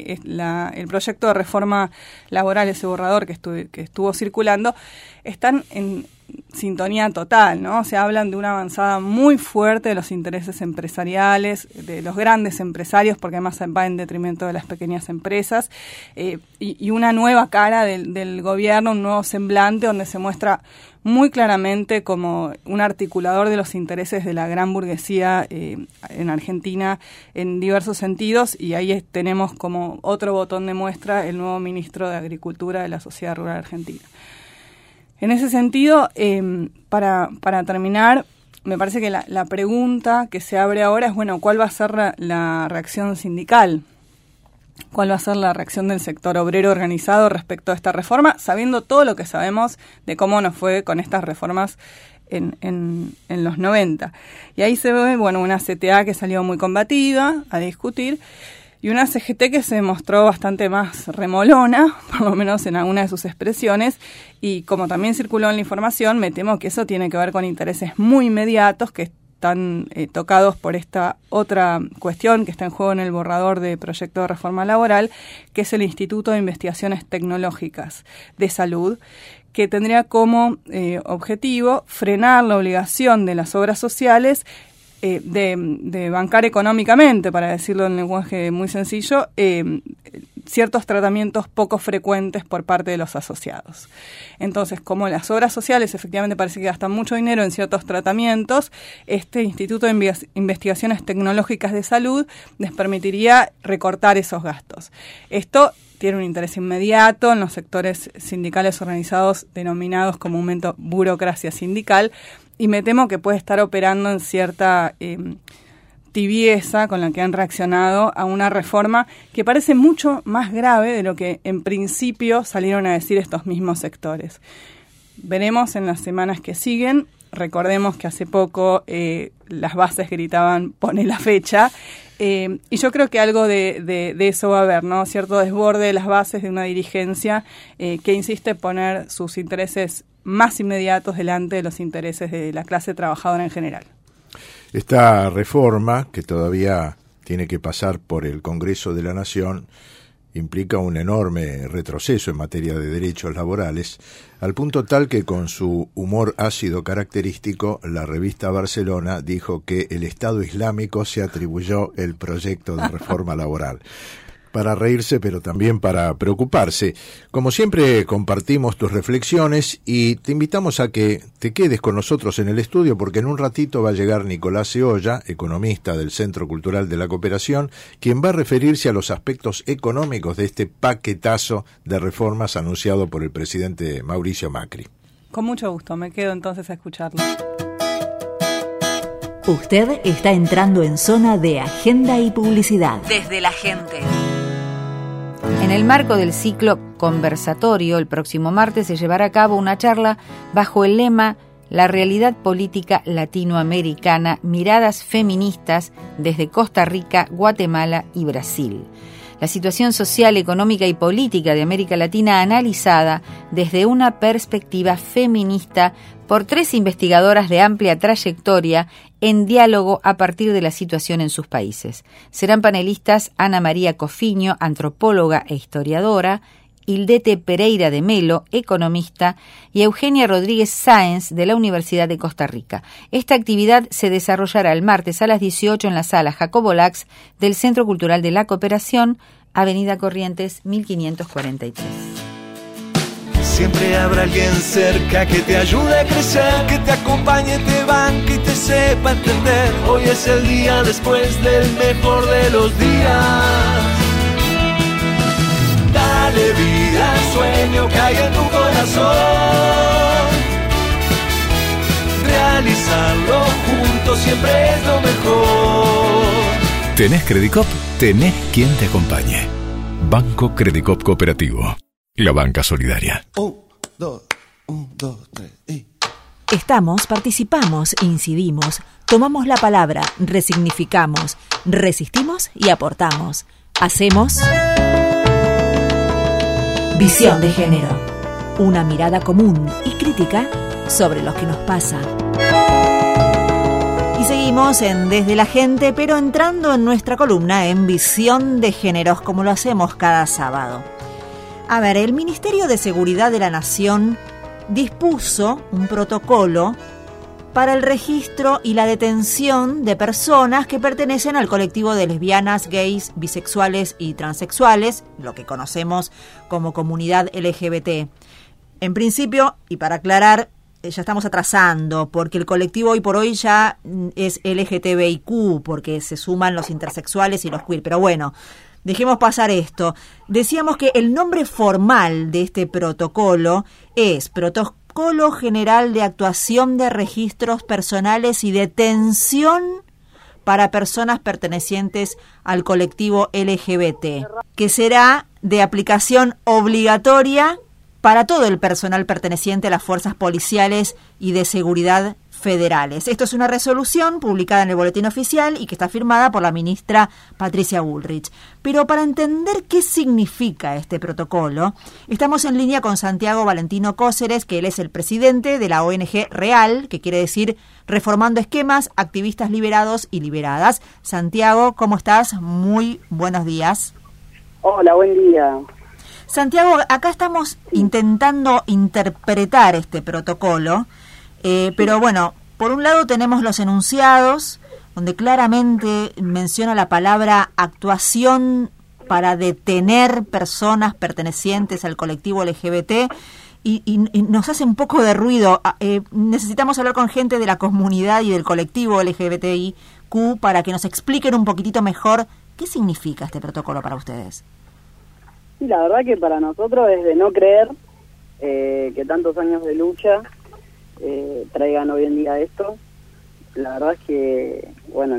el proyecto de reforma laboral, ese borrador que estuvo circulando, están en sintonía total, ¿no? Se hablan de una avanzada muy fuerte de los intereses empresariales, de los grandes empresarios, porque además va en detrimento de las pequeñas empresas, y una nueva cara del gobierno, un nuevo semblante donde se muestra muy claramente como un articulador de los intereses de la gran burguesía en Argentina en diversos sentidos, y ahí tenemos como otro botón de muestra el nuevo ministro de Agricultura de la Sociedad Rural Argentina. En ese sentido, para terminar, me parece que la pregunta que se abre ahora es, bueno, ¿cuál va a ser la reacción sindical? ¿Cuál va a ser la reacción del sector obrero organizado respecto a esta reforma, sabiendo todo lo que sabemos de cómo nos fue con estas reformas en los 90? Y ahí se ve, bueno, una CTA que salió muy combativa a discutir, y una CGT que se mostró bastante más remolona, por lo menos en alguna de sus expresiones, y como también circuló en la información, me temo que eso tiene que ver con intereses muy inmediatos que están tocados por esta otra cuestión que está en juego en el borrador de proyecto de reforma laboral, que es el Instituto de Investigaciones Tecnológicas de Salud, que tendría como objetivo frenar la obligación de las obras sociales de bancar económicamente, para decirlo en lenguaje muy sencillo, ciertos tratamientos poco frecuentes por parte de los asociados. Entonces, como las obras sociales efectivamente parece que gastan mucho dinero en ciertos tratamientos, este Instituto de Investigaciones Tecnológicas de Salud les permitiría recortar esos gastos. Esto tiene un interés inmediato en los sectores sindicales organizados denominados comúnmente burocracia sindical, y me temo que puede estar operando en cierta tibieza con la que han reaccionado a una reforma que parece mucho más grave de lo que en principio salieron a decir estos mismos sectores. Veremos en las semanas que siguen. Recordemos que hace poco las bases gritaban "pone la fecha", y yo creo que algo de eso va a haber, ¿no? Cierto desborde de las bases de una dirigencia que insiste en poner sus intereses más inmediatos delante de los intereses de la clase trabajadora en general. Esta reforma, que todavía tiene que pasar por el Congreso de la Nación, implica un enorme retroceso en materia de derechos laborales, al punto tal que con su humor ácido característico, la revista Barcelona dijo que el Estado Islámico se atribuyó el proyecto de reforma laboral. Para reírse, pero también para preocuparse. Como siempre, compartimos tus reflexiones y te invitamos a que te quedes con nosotros en el estudio, porque en un ratito va a llegar Nicolás Ceolla, economista del Centro Cultural de la Cooperación, quien va a referirse a los aspectos económicos de este paquetazo de reformas anunciado por el presidente Mauricio Macri. Con mucho gusto, me quedo entonces a escucharlo. Usted está entrando en zona de agenda y publicidad. Desde la gente. En el marco del ciclo conversatorio, el próximo martes se llevará a cabo una charla bajo el lema La realidad política latinoamericana, miradas feministas desde Costa Rica, Guatemala y Brasil. La situación social, económica y política de América Latina analizada desde una perspectiva feminista por 3 investigadoras de amplia trayectoria en diálogo a partir de la situación en sus países. Serán panelistas Ana María Cofiño, antropóloga e historiadora, Ildete Pereira de Melo, economista, y Eugenia Rodríguez Sáenz, de la Universidad de Costa Rica. Esta actividad se desarrollará el martes a las 18 en la sala Jacobo Lax del Centro Cultural de la Cooperación, Avenida Corrientes, 1543. Siempre habrá alguien cerca que te ayude a crecer, que te acompañe, te banque y te sepa entender. Hoy es el día después del mejor de los días. Dale vida al sueño que hay en tu corazón. Realizarlo juntos siempre es lo mejor. ¿Tenés Credicop? Tenés quien te acompañe. Banco Credicop Cooperativo. La banca solidaria. 1, 2, 3 y... Estamos, participamos, incidimos, tomamos la palabra, resignificamos, resistimos y aportamos. Hacemos Visión de Género. Una mirada común y crítica sobre lo que nos pasa. Y seguimos en Desde la Gente, pero entrando en nuestra columna en Visión de Géneros, como lo hacemos cada sábado. A ver, el Ministerio de Seguridad de la Nación dispuso un protocolo para el registro y la detención de personas que pertenecen al colectivo de lesbianas, gays, bisexuales y transexuales, lo que conocemos como comunidad LGBT. En principio, y para aclarar, ya estamos atrasando, porque el colectivo hoy por hoy ya es LGTBIQ, porque se suman los intersexuales y los queer, pero bueno, dejemos pasar esto. Decíamos que el nombre formal de este protocolo es Protocolo General de Actuación de Registros Personales y Detención para Personas Pertenecientes al colectivo LGBT, que será de aplicación obligatoria para todo el personal perteneciente a las fuerzas policiales y de seguridad federales. Esto es una resolución publicada en el Boletín Oficial y que está firmada por la ministra Patricia Bullrich. Pero para entender qué significa este protocolo, estamos en línea con Santiago Valentino Cóceres, que él es el presidente de la ONG Real, que quiere decir Reformando Esquemas, Activistas Liberados y Liberadas. Santiago, ¿cómo estás? Muy buenos días. Hola, buen día. Santiago, acá estamos intentando interpretar este protocolo, pero bueno, por un lado tenemos los enunciados, donde claramente menciona la palabra actuación para detener personas pertenecientes al colectivo LGBT, y nos hace un poco de ruido. Necesitamos hablar con gente de la comunidad y del colectivo LGBTIQ para que nos expliquen un poquitito mejor qué significa este protocolo para ustedes. Sí, la verdad que para nosotros es de no creer que tantos años de lucha traigan hoy en día esto. La verdad es que, bueno,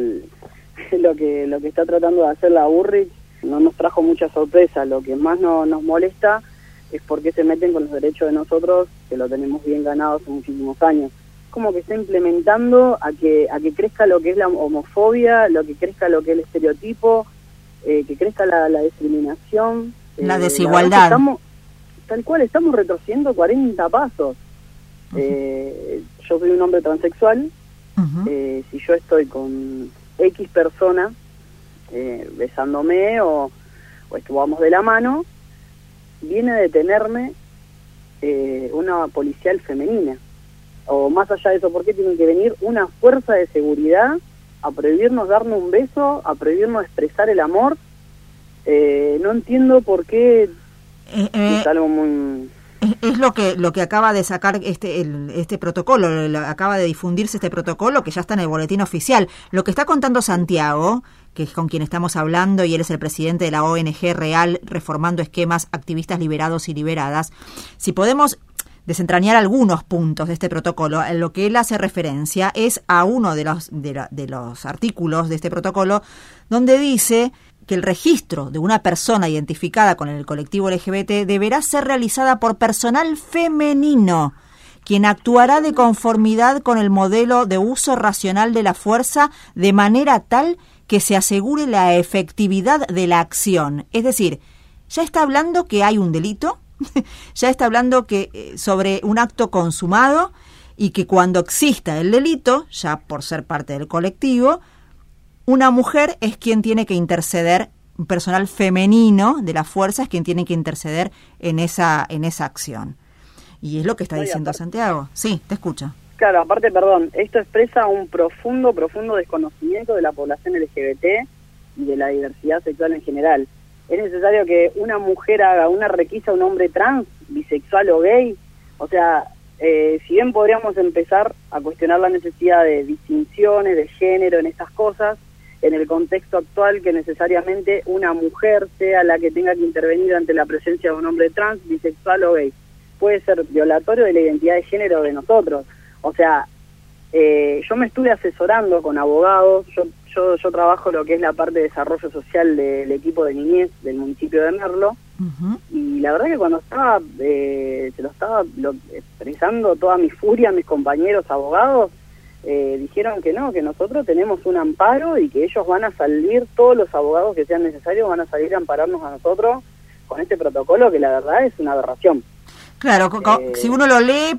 lo que está tratando de hacer la Bullrich no nos trajo mucha sorpresa. Lo que más nos molesta es por qué se meten con los derechos de nosotros, que lo tenemos bien ganado hace muchísimos años. Como que está implementando a que crezca lo que es la homofobia, lo que crezca lo que es el estereotipo, que crezca la discriminación. La desigualdad. Tal cual, estamos retrocediendo 40 pasos. Yo soy un hombre transexual. Si yo estoy con X persona besándome o vamos de la mano, viene a detenerme una policial femenina. O más allá de eso, ¿por qué tiene que venir una fuerza de seguridad a prohibirnos darnos un beso, a prohibirnos expresar el amor? No entiendo por qué es algo muy... Es lo que acaba de sacar este protocolo, acaba de difundirse este protocolo que ya está en el Boletín Oficial. Lo que está contando Santiago, que es con quien estamos hablando, y él es el presidente de la ONG Real, Reformando Esquemas, Activistas Liberados y Liberadas. Si podemos desentrañar algunos puntos de este protocolo, en lo que él hace referencia es a uno de los artículos de este protocolo, donde dice que el registro de una persona identificada con el colectivo LGBT deberá ser realizada por personal femenino, quien actuará de conformidad con el modelo de uso racional de la fuerza de manera tal que se asegure la efectividad de la acción. Es decir, ya está hablando que hay un delito, ya está hablando que sobre un acto consumado, y que cuando exista el delito, ya por ser parte del colectivo, una mujer es quien tiene que interceder personal femenino de la fuerza es quien tiene que interceder en esa acción. Y es lo que está diciendo Santiago. Sí, te escucho. Claro, aparte, perdón, esto expresa un profundo desconocimiento de la población LGBT y de la diversidad sexual en general. Es necesario que una mujer haga una requisa a un hombre trans, bisexual o gay. O sea, si bien podríamos empezar a cuestionar la necesidad de distinciones de género en estas cosas, en el contexto actual que necesariamente una mujer sea la que tenga que intervenir ante la presencia de un hombre trans, bisexual o gay, puede ser violatorio de la identidad de género de nosotros. O sea, yo me estuve asesorando con abogados, yo trabajo lo que es la parte de desarrollo social del equipo de niñez del municipio de Merlo, y la verdad que cuando estaba, se lo estaba expresando toda mi furia a mis compañeros abogados, dijeron que no, que nosotros tenemos un amparo y que ellos van a salir, todos los abogados que sean necesarios van a salir a ampararnos a nosotros con este protocolo que la verdad es una aberración. Claro, si uno lo lee,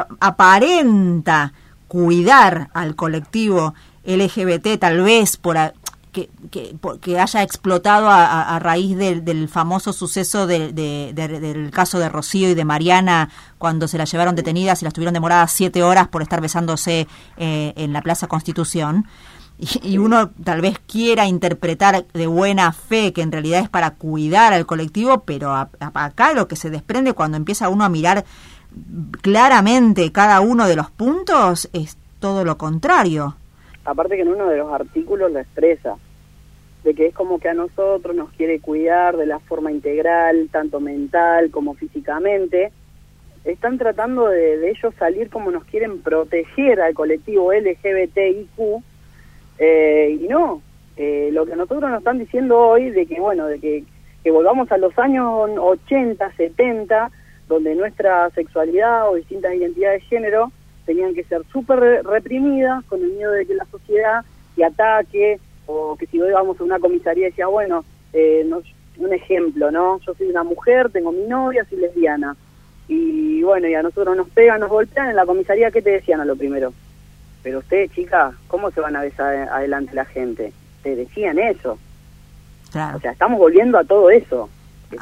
aparenta cuidar al colectivo LGBT, tal vez que haya explotado a raíz del famoso suceso del caso de Rocío y de Mariana, cuando se las llevaron detenidas y las tuvieron demoradas 7 horas por estar besándose en la Plaza Constitución. Y uno tal vez quiera interpretar de buena fe que en realidad es para cuidar al colectivo, pero acá lo que se desprende cuando empieza uno a mirar claramente cada uno de los puntos es todo lo contrario. Aparte que en uno de los artículos lo expresa, de que es como que a nosotros nos quiere cuidar de la forma integral, tanto mental como físicamente. Están tratando de ellos salir como nos quieren proteger al colectivo LGBTIQ, y no, lo que nosotros nos están diciendo hoy de que, bueno, de que volvamos a los años 80, 70, donde nuestra sexualidad o distintas identidades de género tenían que ser súper reprimidas con el miedo de que la sociedad te ataque, o que si íbamos a una comisaría decía, bueno, un ejemplo, ¿no? Yo soy una mujer, tengo mi novia, soy lesbiana, y bueno, y a nosotros nos pegan, nos golpean en la comisaría, ¿qué te decían a lo primero? Pero usted, chica, ¿cómo se van a besar adelante la gente? Te decían eso. Claro. O sea, estamos volviendo a todo eso.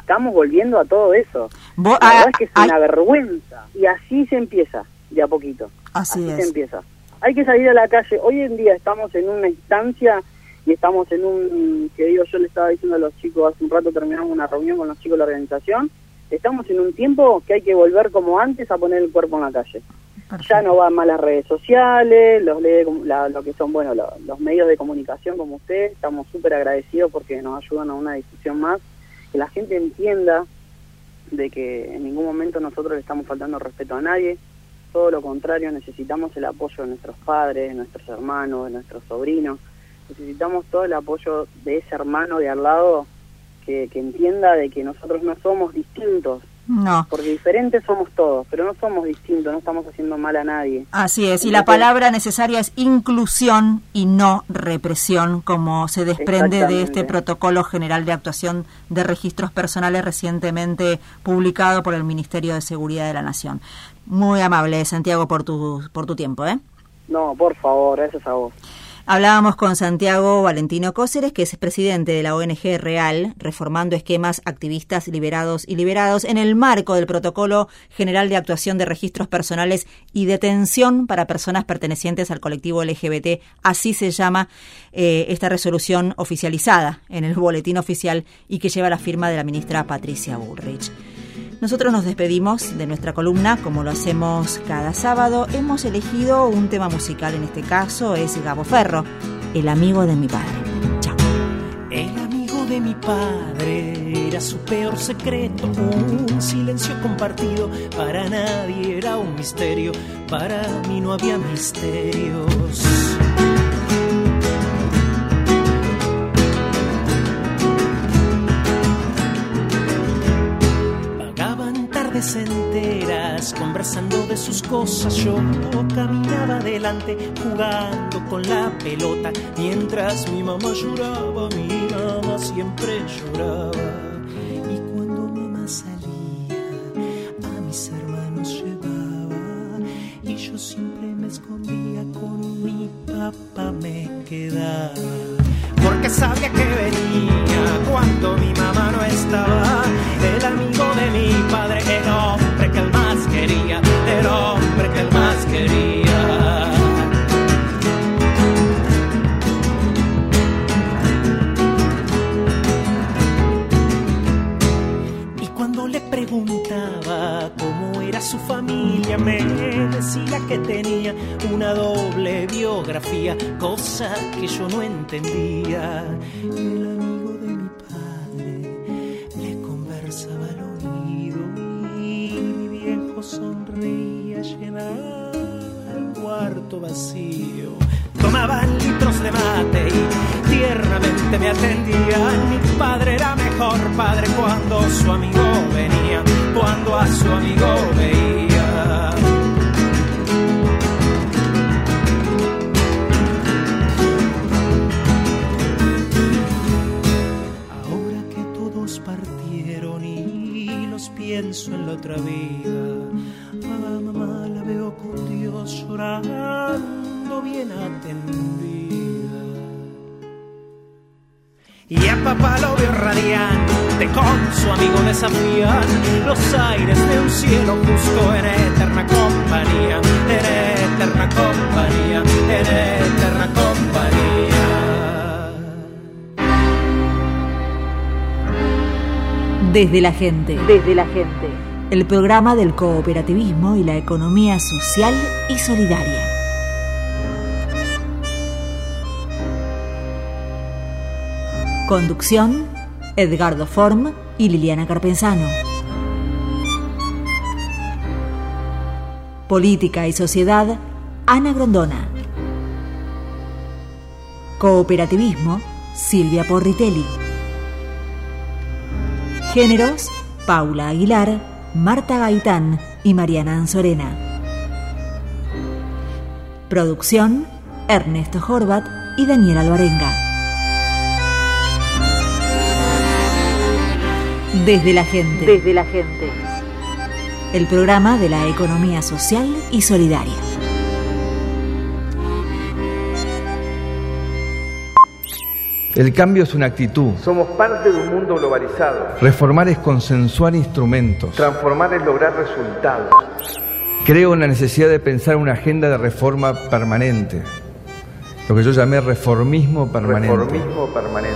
La verdad es que es una vergüenza. Y así se empieza, de a poquito. Así se empieza. Hay que salir a la calle. Hoy en día estamos en una instancia y estamos en yo le estaba diciendo a los chicos, hace un rato terminamos una reunión con los chicos de la organización, estamos en un tiempo que hay que volver como antes a poner el cuerpo en la calle. Perfecto. Ya no van más las redes sociales, lo que son, bueno, los medios de comunicación como usted, estamos súper agradecidos porque nos ayudan a una discusión más, que la gente entienda de que en ningún momento nosotros le estamos faltando respeto a nadie, todo lo contrario, necesitamos el apoyo de nuestros padres, de nuestros hermanos, de nuestros sobrinos, necesitamos todo el apoyo de ese hermano de al lado que entienda de que nosotros no somos distintos. No. Porque diferentes somos todos, pero no somos distintos, no estamos haciendo mal a nadie. Así es, y la palabra necesaria es inclusión y no represión, como se desprende de este Protocolo General de Actuación de Registros Personales recientemente publicado por el Ministerio de Seguridad de la Nación. Muy amable, Santiago, por tu tiempo, ¿eh? No, por favor, gracias a vos. Hablábamos con Santiago Valentino Cóceres, que es presidente de la ONG Real, Reformando Esquemas Activistas Liberados y Liberados, en el marco del Protocolo General de Actuación de Registros Personales y Detención para Personas Pertenecientes al colectivo LGBT. Así se llama esta resolución oficializada en el Boletín Oficial y que lleva la firma de la ministra Patricia Bullrich. Nosotros nos despedimos de nuestra columna, como lo hacemos cada sábado. Hemos elegido un tema musical, en este caso es Gabo Ferro, El amigo de mi padre. Chao. El amigo de mi padre era su peor secreto, un silencio compartido, para nadie era un misterio, para mí no había misterios. Enteras, conversando de sus cosas, yo caminaba adelante jugando con la pelota, mientras mi mamá lloraba, mi mamá siempre lloraba. Y cuando mamá salía, a mis hermanos llevaba, y yo siempre me escondía, con mi papá me quedaba, porque sabía que venía cuando que tenía una doble biografía, cosa que yo no entendía. El amigo de mi padre le conversaba al oído y mi viejo sonreía, llenaba el cuarto vacío. Tomaban litros de mate y tiernamente me atendían. Mi padre era mejor padre cuando su amigo venía, cuando a su amigo veía. Ahora que todos partieron y los pienso en la otra vida, a mamá la veo con Dios llorando bien atendida. Y a papá lo veo radiante, con su amigo desafian los aires de un cielo justo en eterna compañía, en eterna compañía, en eterna compañía. Desde la gente. Desde la gente. El programa del cooperativismo y la economía social y solidaria. Conducción, Edgardo Form y Liliana Carpenzano. Política y sociedad, Ana Grondona. Cooperativismo, Silvia Porritelli. Géneros, Paula Aguilar, Marta Gaitán y Mariana Anzorena. Producción, Ernesto Horvat y Daniel Alvarenga. Desde la gente. Desde la gente. El programa de la economía social y solidaria. El cambio es una actitud. Somos parte de un mundo globalizado. Reformar es consensuar instrumentos. Transformar es lograr resultados. Creo en la necesidad de pensar una agenda de reforma permanente. Lo que yo llamé reformismo permanente. Reformismo permanente.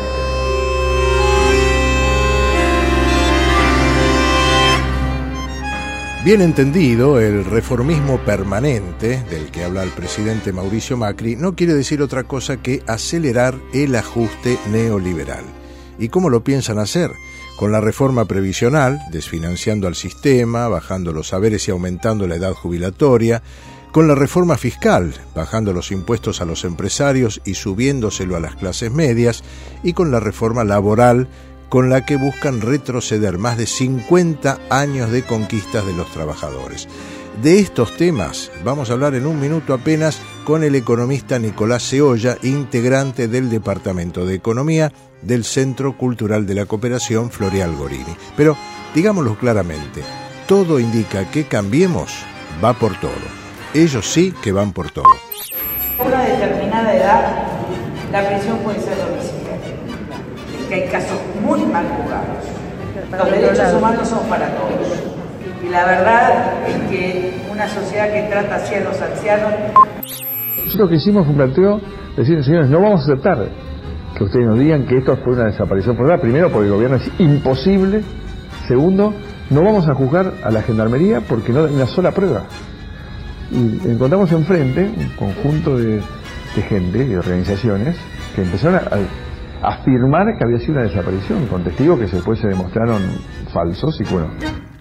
Bien entendido, el reformismo permanente, del que habla el presidente Mauricio Macri, no quiere decir otra cosa que acelerar el ajuste neoliberal. ¿Y cómo lo piensan hacer? Con la reforma previsional, desfinanciando al sistema, bajando los saberes y aumentando la edad jubilatoria; con la reforma fiscal, bajando los impuestos a los empresarios y subiéndoselo a las clases medias; y con la reforma laboral, con la que buscan retroceder más de 50 años de conquistas de los trabajadores. De estos temas vamos a hablar en un minuto apenas con el economista Nicolás Ceolla, integrante del Departamento de Economía del Centro Cultural de la Cooperación Floreal Gorini. Pero, digámoslo claramente, todo indica que Cambiemos va por todo. Ellos sí que van por todo. A una determinada edad, la prisión puede ser domiciliaria. Que hay casos muy mal jugados. Los derechos humanos son para todos. Y la verdad es que una sociedad que trata así a los ancianos... Nosotros lo que hicimos fue un planteo, decir, señores, no vamos a aceptar que ustedes nos digan que esto fue una desaparición forzada. Primero, porque el gobierno es imposible. Segundo, no vamos a juzgar a la gendarmería porque no hay una sola prueba. Y encontramos enfrente un conjunto de gente, de organizaciones, que empezaron a afirmar que había sido una desaparición, con testigos que después se demostraron falsos y bueno.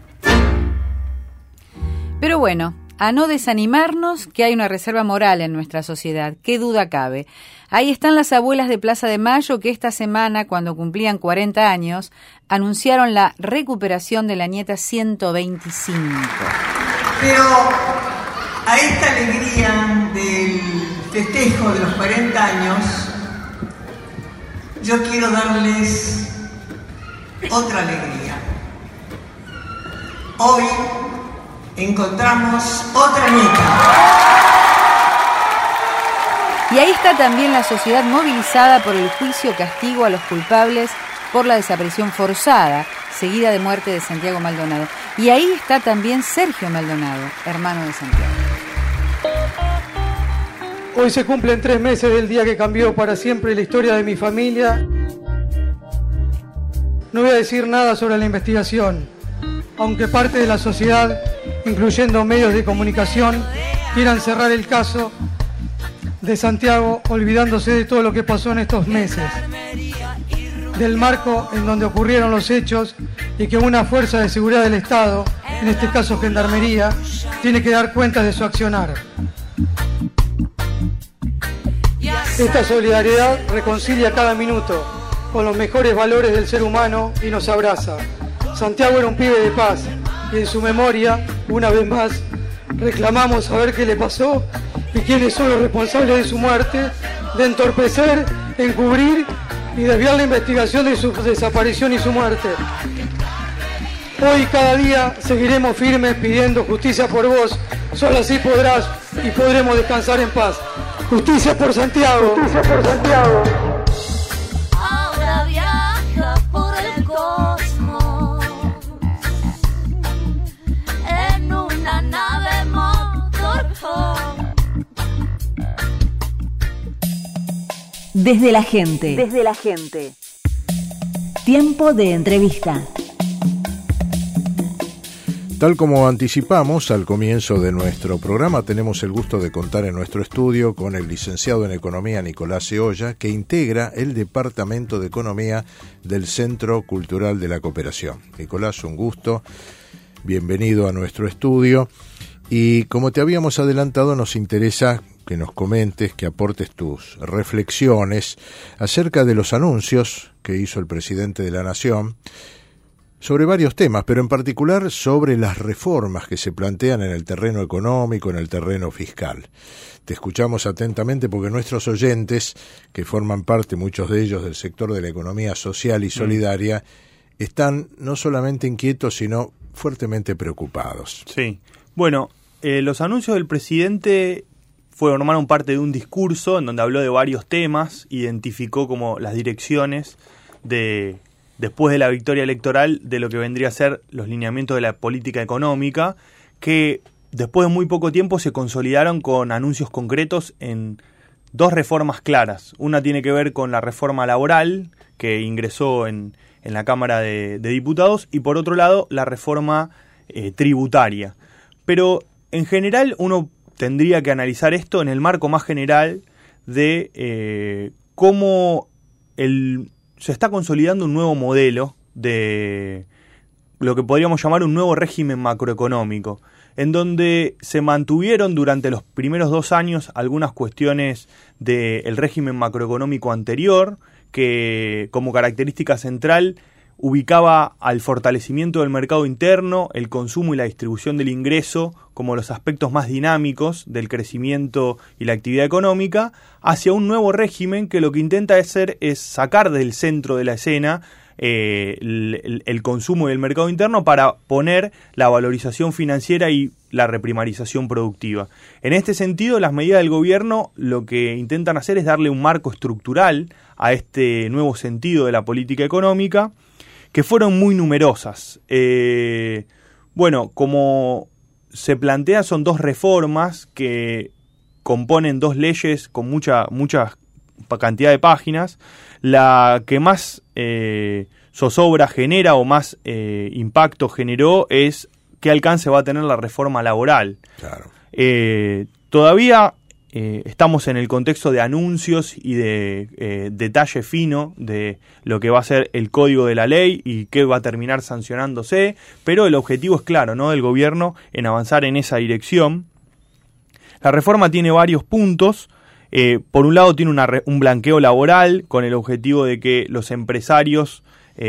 Pero bueno, a no desanimarnos, que hay una reserva moral en nuestra sociedad, qué duda cabe. Ahí están las abuelas de Plaza de Mayo que esta semana, cuando cumplían 40 años, anunciaron la recuperación de la nieta 125. Pero a esta alegría del festejo de los 40 años, yo quiero darles otra alegría. Hoy encontramos otra nieta. Y ahí está también la sociedad movilizada por el juicio castigo a los culpables por la desaparición forzada, seguida de muerte de Santiago Maldonado. Y ahí está también Sergio Maldonado, hermano de Santiago. Hoy se cumplen 3 meses del día que cambió para siempre la historia de mi familia. No voy a decir nada sobre la investigación, aunque parte de la sociedad, incluyendo medios de comunicación, quieran cerrar el caso de Santiago olvidándose de todo lo que pasó en estos meses, del marco en donde ocurrieron los hechos y que una fuerza de seguridad del Estado, en este caso Gendarmería, tiene que dar cuenta de su accionar. Esta solidaridad reconcilia cada minuto con los mejores valores del ser humano y nos abraza. Santiago era un pibe de paz y en su memoria, una vez más, reclamamos saber qué le pasó y quiénes son los responsables de su muerte, de entorpecer, encubrir y desviar la investigación de su desaparición y su muerte. Hoy cada día seguiremos firmes pidiendo justicia por vos, solo así podrás y podremos descansar en paz. Justicia por Santiago. Justicia por Santiago. Ahora viaja por el cosmos en una nave motorhome. Desde la gente. Desde la gente. Tiempo de entrevista. Tal como anticipamos al comienzo de nuestro programa, tenemos el gusto de contar en nuestro estudio con el licenciado en Economía Nicolás Ceolla, que integra el Departamento de Economía del Centro Cultural de la Cooperación. Nicolás, un gusto, bienvenido a nuestro estudio. Y como te habíamos adelantado, nos interesa que nos comentes, que aportes tus reflexiones acerca de los anuncios que hizo el presidente de la Nación sobre varios temas, pero en particular sobre las reformas que se plantean en el terreno económico, en el terreno fiscal. Te escuchamos atentamente porque nuestros oyentes, que forman parte, muchos de ellos, del sector de la economía social y solidaria, están no solamente inquietos, sino fuertemente preocupados. Sí. Bueno, los anuncios del presidente formaron parte de un discurso en donde habló de varios temas, identificó como las direcciones después de la victoria electoral de lo que vendría a ser los lineamientos de la política económica, que después de muy poco tiempo se consolidaron con anuncios concretos en dos reformas claras. Una tiene que ver con la reforma laboral, que ingresó en la Cámara de Diputados, y por otro lado la reforma tributaria. Pero en general uno tendría que analizar esto en el marco más general de cómo se está consolidando un nuevo modelo de lo que podríamos llamar un nuevo régimen macroeconómico, en donde se mantuvieron durante los primeros 2 años algunas cuestiones del régimen macroeconómico anterior, que como característica central ubicaba al fortalecimiento del mercado interno, el consumo y la distribución del ingreso como los aspectos más dinámicos del crecimiento y la actividad económica, hacia un nuevo régimen que lo que intenta hacer es sacar del centro de la escena el consumo y el mercado interno para poner la valorización financiera y la reprimarización productiva. En este sentido, las medidas del gobierno lo que intentan hacer es darle un marco estructural a este nuevo sentido de la política económica, que fueron muy numerosas. Bueno, como se plantea, son 2 reformas que componen 2 leyes con mucha cantidad de páginas. La que más zozobra genera o más impacto generó es qué alcance va a tener la reforma laboral. Claro. Todavía estamos en el contexto de anuncios y de detalle fino de lo que va a ser el código de la ley y qué va a terminar sancionándose, pero el objetivo es claro, ¿no?, del gobierno en avanzar en esa dirección. La reforma tiene varios puntos. Por un lado tiene un blanqueo laboral con el objetivo de que los empresarios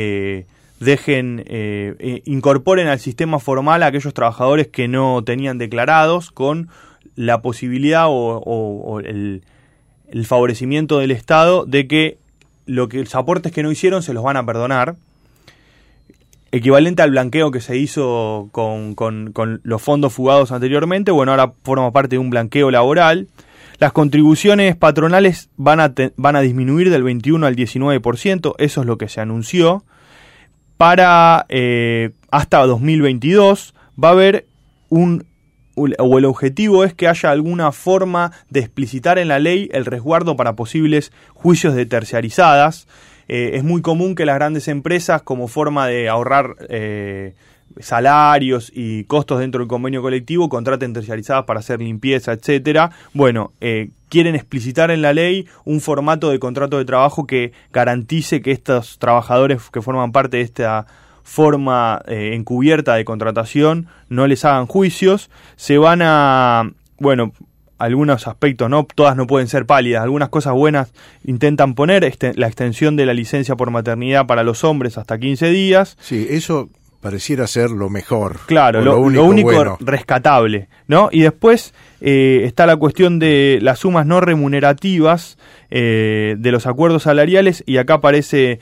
incorporen al sistema formal a aquellos trabajadores que no tenían declarados, con la posibilidad o el favorecimiento del Estado de que los aportes que no hicieron se los van a perdonar, equivalente al blanqueo que se hizo con los fondos fugados anteriormente. Bueno, ahora forma parte de un blanqueo laboral. Las contribuciones patronales van a disminuir del 21 al 19%, eso es lo que se anunció. Para hasta 2022 va a haber el objetivo es que haya alguna forma de explicitar en la ley el resguardo para posibles juicios de terciarizadas. Es muy común que las grandes empresas, como forma de ahorrar salarios y costos dentro del convenio colectivo, contraten terciarizadas para hacer limpieza, etcétera. Bueno, quieren explicitar en la ley un formato de contrato de trabajo que garantice que estos trabajadores que forman parte de esta forma encubierta de contratación no les hagan juicios. Se van a, bueno, algunos aspectos, no todas no pueden ser pálidas, algunas cosas buenas intentan poner, la extensión de la licencia por maternidad para los hombres hasta 15 días. Sí, eso pareciera ser lo mejor. Claro, lo único bueno, rescatable, ¿no? Y después está la cuestión de las sumas no remunerativas de los acuerdos salariales, y acá aparece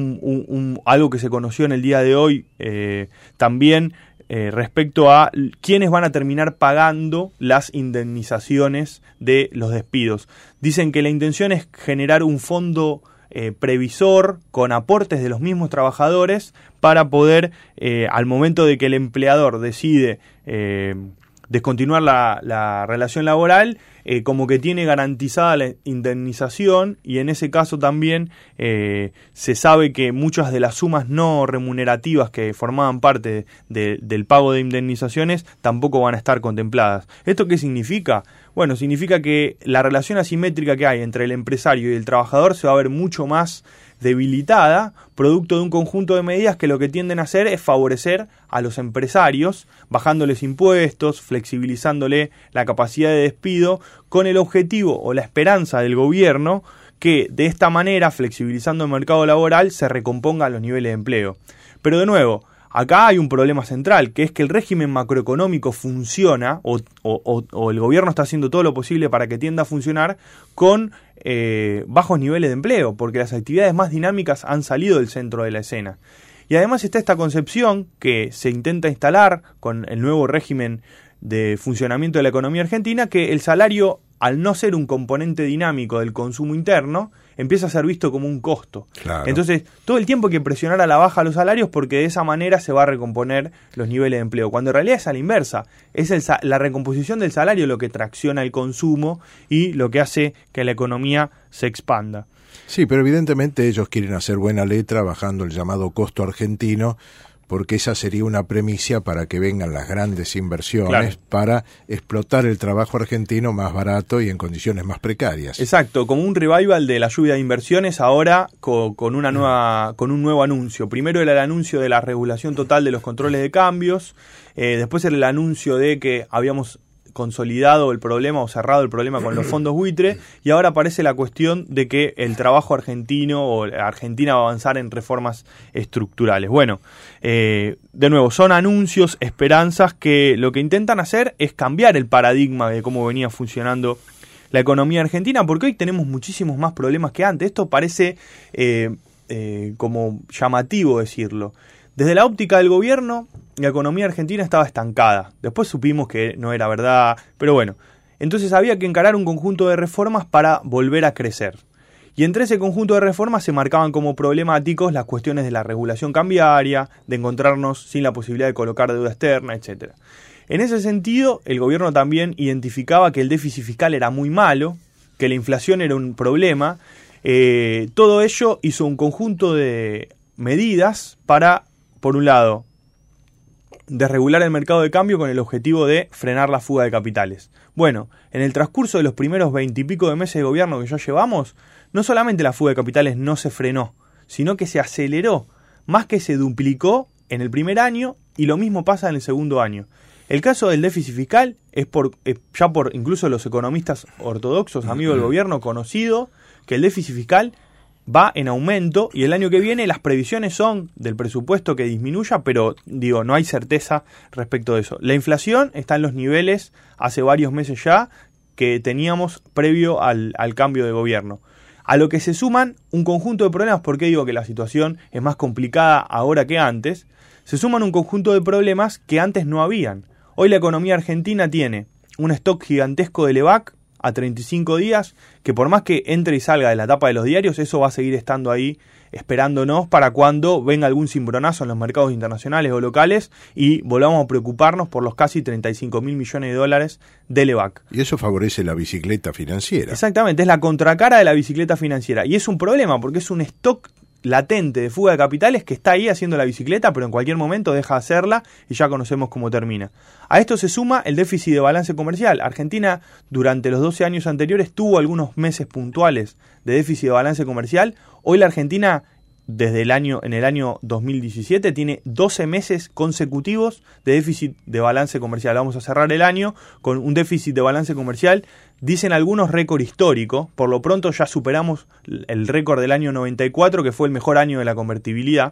algo que se conoció en el día de hoy también, respecto a quiénes van a terminar pagando las indemnizaciones de los despidos. Dicen que la intención es generar un fondo previsor con aportes de los mismos trabajadores para poder, al momento de que el empleador decide descontinuar la relación laboral, como que tiene garantizada la indemnización, y en ese caso también se sabe que muchas de las sumas no remunerativas que formaban parte del pago de indemnizaciones tampoco van a estar contempladas. ¿Esto qué significa? Bueno, significa que la relación asimétrica que hay entre el empresario y el trabajador se va a ver mucho más debilitada, producto de un conjunto de medidas que lo que tienden a hacer es favorecer a los empresarios, bajándoles impuestos, flexibilizándole la capacidad de despido, con el objetivo o la esperanza del gobierno que de esta manera, flexibilizando el mercado laboral, se recompongan los niveles de empleo. Pero de nuevo, acá hay un problema central, que es que el régimen macroeconómico funciona, o el gobierno está haciendo todo lo posible para que tienda a funcionar con bajos niveles de empleo, porque las actividades más dinámicas han salido del centro de la escena. Y además está esta concepción que se intenta instalar con el nuevo régimen de funcionamiento de la economía argentina, que el salario, al no ser un componente dinámico del consumo interno, empieza a ser visto como un costo. Claro. Entonces, todo el tiempo hay que presionar a la baja los salarios, porque de esa manera se va a recomponer los niveles de empleo, cuando en realidad es a la inversa. Es la recomposición del salario lo que tracciona el consumo y lo que hace que la economía se expanda. Sí, pero evidentemente ellos quieren hacer buena letra bajando el llamado costo argentino, porque esa sería una premisa para que vengan las grandes inversiones, claro, para explotar el trabajo argentino más barato y en condiciones más precarias. Exacto, como un revival de la lluvia de inversiones, ahora con un nuevo anuncio. Primero era el anuncio de la regulación total de los controles de cambios, después era el anuncio de que habíamos consolidado el problema o cerrado el problema con los fondos buitre, y ahora aparece la cuestión de que el trabajo argentino o Argentina va a avanzar en reformas estructurales. Bueno, de nuevo, son anuncios, esperanzas que lo que intentan hacer es cambiar el paradigma de cómo venía funcionando la economía argentina, porque hoy tenemos muchísimos más problemas que antes. Esto parece como llamativo decirlo. Desde la óptica del gobierno, la economía argentina estaba estancada. Después supimos que no era verdad, pero bueno. Entonces había que encarar un conjunto de reformas para volver a crecer. Y entre ese conjunto de reformas se marcaban como problemáticos las cuestiones de la regulación cambiaria, de encontrarnos sin la posibilidad de colocar deuda externa, etc. En ese sentido, el gobierno también identificaba que el déficit fiscal era muy malo, que la inflación era un problema. Todo ello hizo un conjunto de medidas para, por un lado, desregular el mercado de cambio con el objetivo de frenar la fuga de capitales. Bueno, en el transcurso de los primeros 20 y pico de meses de gobierno que ya llevamos, no solamente la fuga de capitales no se frenó, sino que se aceleró, más que se duplicó en el primer año, y lo mismo pasa en el segundo año. El caso del déficit fiscal es ya por incluso los economistas ortodoxos, amigos del gobierno, conocido que el déficit fiscal va en aumento, y el año que viene las previsiones son del presupuesto que disminuya, pero digo, no hay certeza respecto de eso. La inflación está en los niveles hace varios meses ya que teníamos previo al cambio de gobierno. A lo que se suman un conjunto de problemas. ¿Por qué digo que la situación es más complicada ahora que antes? Se suman un conjunto de problemas que antes no habían. Hoy la economía argentina tiene un stock gigantesco de Levac a 35 días, que por más que entre y salga de la tapa de los diarios, eso va a seguir estando ahí esperándonos para cuando venga algún cimbronazo en los mercados internacionales o locales y volvamos a preocuparnos por los casi 35.000 millones de dólares de Levac. Y eso favorece la bicicleta financiera. Exactamente, es la contracara de la bicicleta financiera, y es un problema porque es un stock latente de fuga de capitales que está ahí haciendo la bicicleta, pero en cualquier momento deja de hacerla y ya conocemos cómo termina. A esto se suma el déficit de balance comercial. Argentina durante los 12 años anteriores tuvo algunos meses puntuales de déficit de balance comercial. Hoy la Argentina en el año 2017 tiene 12 meses consecutivos de déficit de balance comercial. Vamos a cerrar el año con un déficit de balance comercial, dicen algunos récord histórico. Por lo pronto ya superamos el récord del año 94, que fue el mejor año de la convertibilidad.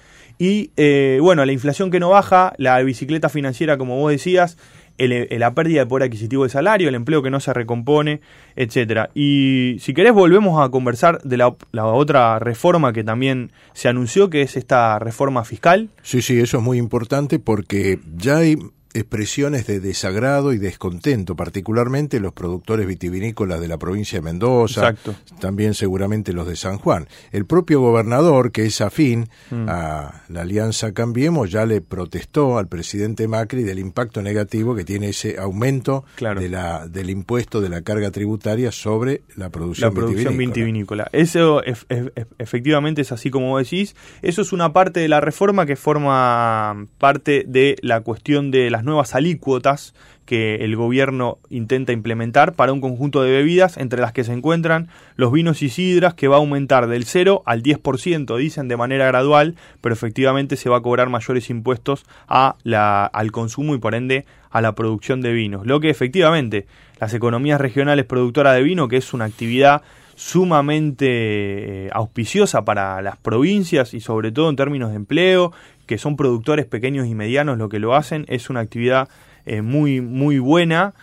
Y la inflación que no baja, la bicicleta financiera, como vos decías, la pérdida de poder adquisitivo del salario, el empleo que no se recompone, etcétera. Y si querés volvemos a conversar de la otra reforma que también se anunció, que es esta reforma fiscal. Sí, eso es muy importante porque ya hay expresiones de desagrado y descontento, particularmente los productores vitivinícolas de la provincia de Mendoza, exacto, también seguramente los de San Juan. El propio gobernador, que es afín a la Alianza Cambiemos, ya le protestó al presidente Macri del impacto negativo que tiene ese aumento del impuesto de la carga tributaria sobre la producción vitivinícola. Eso efectivamente es así como vos decís. Eso es una parte de la reforma que forma parte de la cuestión de las nuevas alícuotas que el gobierno intenta implementar para un conjunto de bebidas, entre las que se encuentran los vinos y sidras, que va a aumentar del 0 al 10%, dicen de manera gradual, pero efectivamente se va a cobrar mayores impuestos al consumo y por ende a la producción de vinos. Lo que efectivamente las economías regionales productoras de vino, que es una actividad sumamente auspiciosa para las provincias y sobre todo en términos de empleo, que son productores pequeños y medianos lo que lo hacen, es una actividad muy muy buena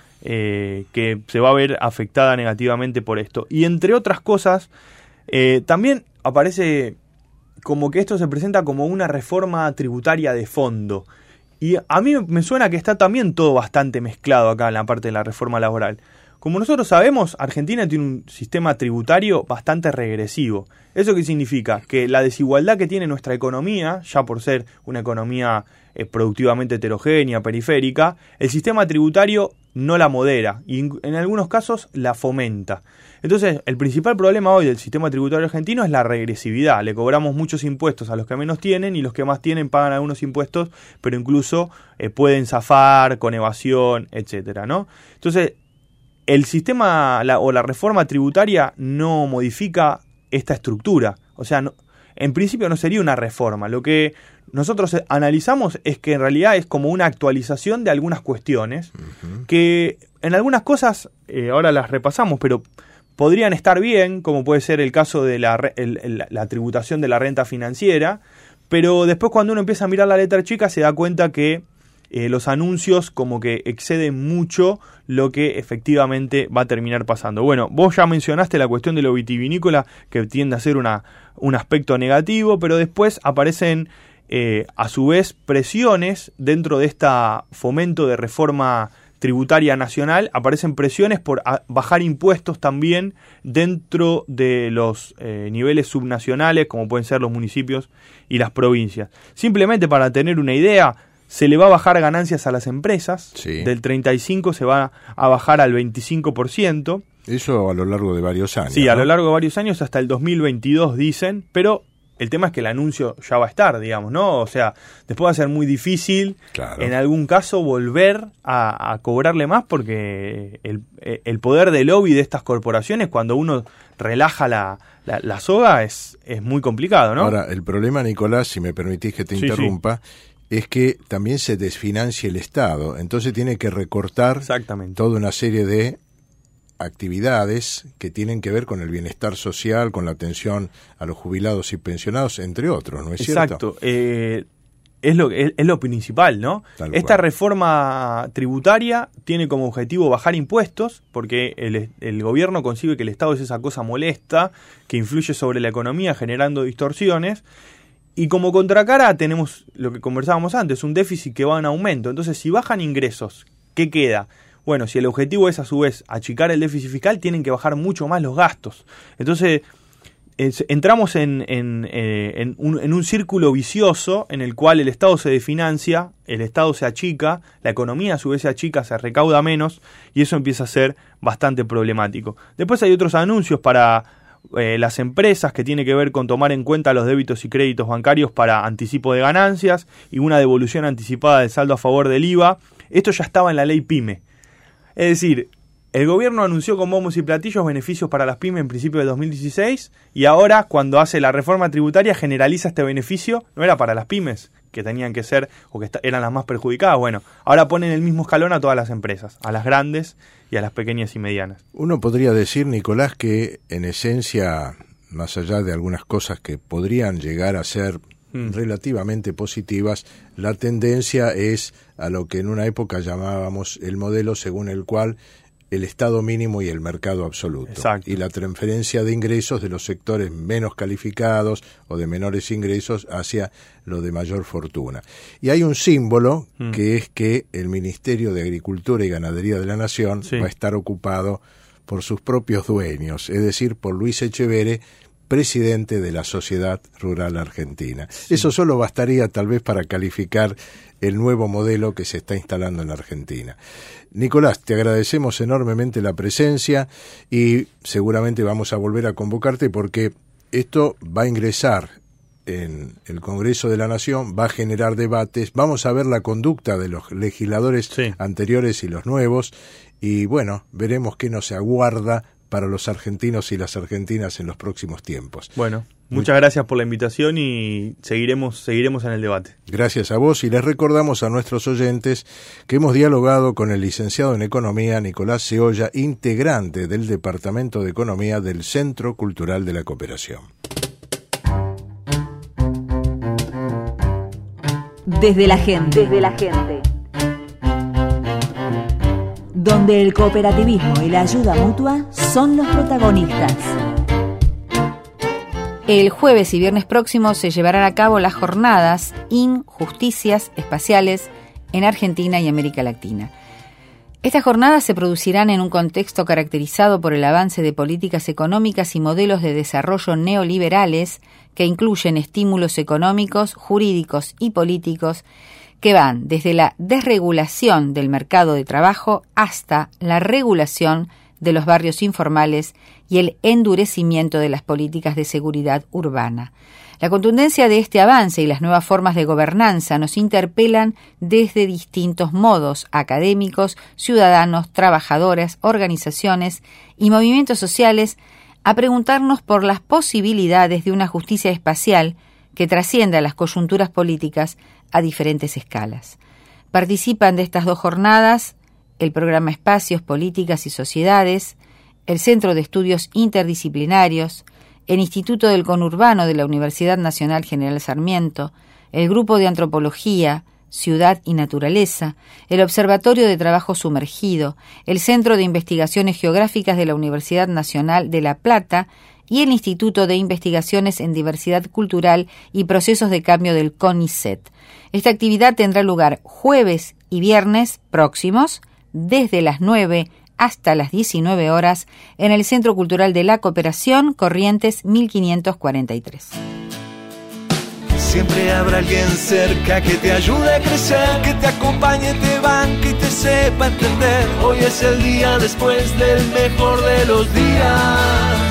que se va a ver afectada negativamente por esto. Y entre otras cosas, también aparece como que esto se presenta como una reforma tributaria de fondo. Y a mí me suena que está también todo bastante mezclado acá en la parte de la reforma laboral. Como nosotros sabemos, Argentina tiene un sistema tributario bastante regresivo. ¿Eso qué significa? Que la desigualdad que tiene nuestra economía, ya por ser una economía productivamente heterogénea, periférica, el sistema tributario no la modera y en algunos casos la fomenta. Entonces, el principal problema hoy del sistema tributario argentino es la regresividad. Le cobramos muchos impuestos a los que menos tienen y los que más tienen pagan algunos impuestos, pero incluso pueden zafar con evasión, etcétera, ¿no? Entonces, el sistema o la reforma tributaria no modifica esta estructura. O sea, en principio no sería una reforma. Lo que nosotros analizamos es que en realidad es como una actualización de algunas cuestiones que en algunas cosas, ahora las repasamos, pero podrían estar bien, como puede ser el caso de la tributación de la renta financiera, pero después cuando uno empieza a mirar la letra chica se da cuenta que los anuncios como que exceden mucho lo que efectivamente va a terminar pasando. Bueno, vos ya mencionaste la cuestión de lo vitivinícola, que tiende a ser un aspecto negativo, pero después aparecen a su vez presiones dentro de esta fomento de reforma tributaria nacional, aparecen presiones por bajar impuestos también dentro de los niveles subnacionales, como pueden ser los municipios y las provincias. Simplemente para tener una idea, se le va a bajar ganancias a las empresas, del 35% se va a bajar al 25%. Eso a lo largo de varios años. Sí, ¿no? A lo largo de varios años, hasta el 2022 dicen, pero el tema es que el anuncio ya va a estar, digamos, ¿no? O sea, después va a ser muy difícil, en algún caso, volver a cobrarle más, porque el poder de lobby de estas corporaciones, cuando uno relaja la soga, es muy complicado, ¿no? Ahora, el problema, Nicolás, si me permitís que te interrumpa, es que también se desfinancia el Estado, entonces tiene que recortar toda una serie de actividades que tienen que ver con el bienestar social, con la atención a los jubilados y pensionados, entre otros, ¿no es cierto? Exacto, es lo principal, ¿no? Esta reforma tributaria tiene como objetivo bajar impuestos, porque el gobierno concibe que el Estado es esa cosa molesta que influye sobre la economía generando distorsiones. Y como contracara tenemos lo que conversábamos antes, un déficit que va en aumento. Entonces, si bajan ingresos, ¿qué queda? Bueno, si el objetivo es a su vez achicar el déficit fiscal, tienen que bajar mucho más los gastos. Entonces, entramos en un círculo vicioso en el cual el Estado se desfinancia, el Estado se achica, la economía a su vez se achica, se recauda menos y eso empieza a ser bastante problemático. Después hay otros anuncios para las empresas, que tiene que ver con tomar en cuenta los débitos y créditos bancarios para anticipo de ganancias y una devolución anticipada del saldo a favor del IVA. Esto ya estaba en la ley PYME. Es decir, el gobierno anunció con bombos y platillos beneficios para las pymes en principio de 2016 y ahora, cuando hace la reforma tributaria, generaliza este beneficio. No era para las pymes, que tenían que ser o que eran las más perjudicadas. Bueno, ahora ponen el mismo escalón a todas las empresas, a las grandes y a las pequeñas y medianas. Uno podría decir, Nicolás, que en esencia, más allá de algunas cosas que podrían llegar a ser relativamente positivas, la tendencia es a lo que en una época llamábamos el modelo según el cual el Estado mínimo y el mercado absoluto. Exacto. Y la transferencia de ingresos de los sectores menos calificados o de menores ingresos hacia lo de mayor fortuna. Y hay un símbolo que es que el Ministerio de Agricultura y Ganadería de la Nación va a estar ocupado por sus propios dueños, es decir, por Luis Echeverre, presidente de la Sociedad Rural Argentina. Eso solo bastaría tal vez para calificar el nuevo modelo que se está instalando en Argentina. Nicolás, te agradecemos enormemente la presencia y seguramente vamos a volver a convocarte porque esto va a ingresar en el Congreso de la Nación, va a generar debates, vamos a ver la conducta de los legisladores anteriores y los nuevos y bueno, veremos qué nos aguarda para los argentinos y las argentinas en los próximos tiempos. Bueno, muchas gracias por la invitación y seguiremos en el debate. Gracias a vos y les recordamos a nuestros oyentes que hemos dialogado con el licenciado en Economía Nicolás Ceolla, integrante del Departamento de Economía del Centro Cultural de la Cooperación. Desde la gente. Donde el cooperativismo y la ayuda mutua son los protagonistas. El jueves y viernes próximos se llevarán a cabo las jornadas Injusticias Espaciales en Argentina y América Latina. Estas jornadas se producirán en un contexto caracterizado por el avance de políticas económicas y modelos de desarrollo neoliberales que incluyen estímulos económicos, jurídicos y políticos que van desde la desregulación del mercado de trabajo hasta la regulación de los barrios informales y el endurecimiento de las políticas de seguridad urbana. La contundencia de este avance y las nuevas formas de gobernanza nos interpelan desde distintos modos: académicos, ciudadanos, trabajadores, organizaciones y movimientos sociales, a preguntarnos por las posibilidades de una justicia espacial que trascienda las coyunturas políticas a diferentes escalas. Participan de estas dos jornadas el programa Espacios, Políticas y Sociedades, el Centro de Estudios Interdisciplinarios, el Instituto del Conurbano de la Universidad Nacional General Sarmiento, el Grupo de Antropología, Ciudad y Naturaleza, el Observatorio de Trabajo Sumergido, el Centro de Investigaciones Geográficas de la Universidad Nacional de La Plata y el Instituto de Investigaciones en Diversidad Cultural y Procesos de Cambio del CONICET. Esta actividad tendrá lugar jueves y viernes próximos, desde las 9 hasta las 19 horas, en el Centro Cultural de la Cooperación, Corrientes 1543. Siempre habrá alguien cerca que te ayude a crecer, que te acompañe, te banque y te sepa entender. Hoy es el día después del mejor de los días.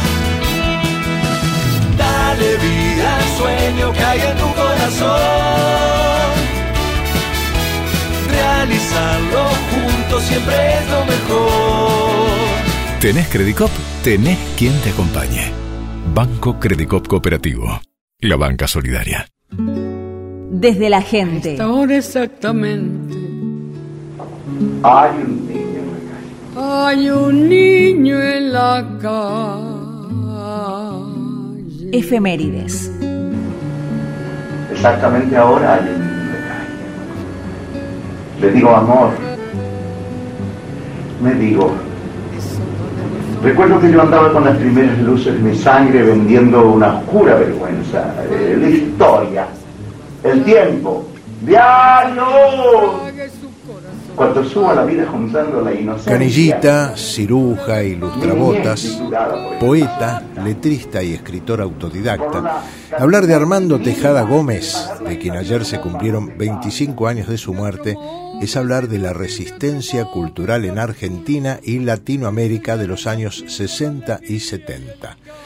Dale vida al sueño que hay en tu corazón. Realizarlo juntos siempre es lo mejor. ¿Tenés Credicop? Tenés quien te acompañe. Banco Credicop Cooperativo. La banca solidaria. Desde la gente. Ahora exactamente. Hay un niño en la calle. Hay un niño en la calle. Efemérides. Exactamente ahora hay un niño en la calle. Le digo amor. Me digo. Recuerdo que yo andaba con las primeras luces de mi sangre vendiendo una oscura vergüenza, la historia, el tiempo, diario. Cuando subo a la vida juntando la inocencia. Canillita, ciruja, ilustrabotas, poeta, letrista y escritor autodidacta. Hablar de Armando Tejada Gómez, de quien ayer se cumplieron 25 años de su muerte, es hablar de la resistencia cultural en Argentina y Latinoamérica de los años 60 y 70.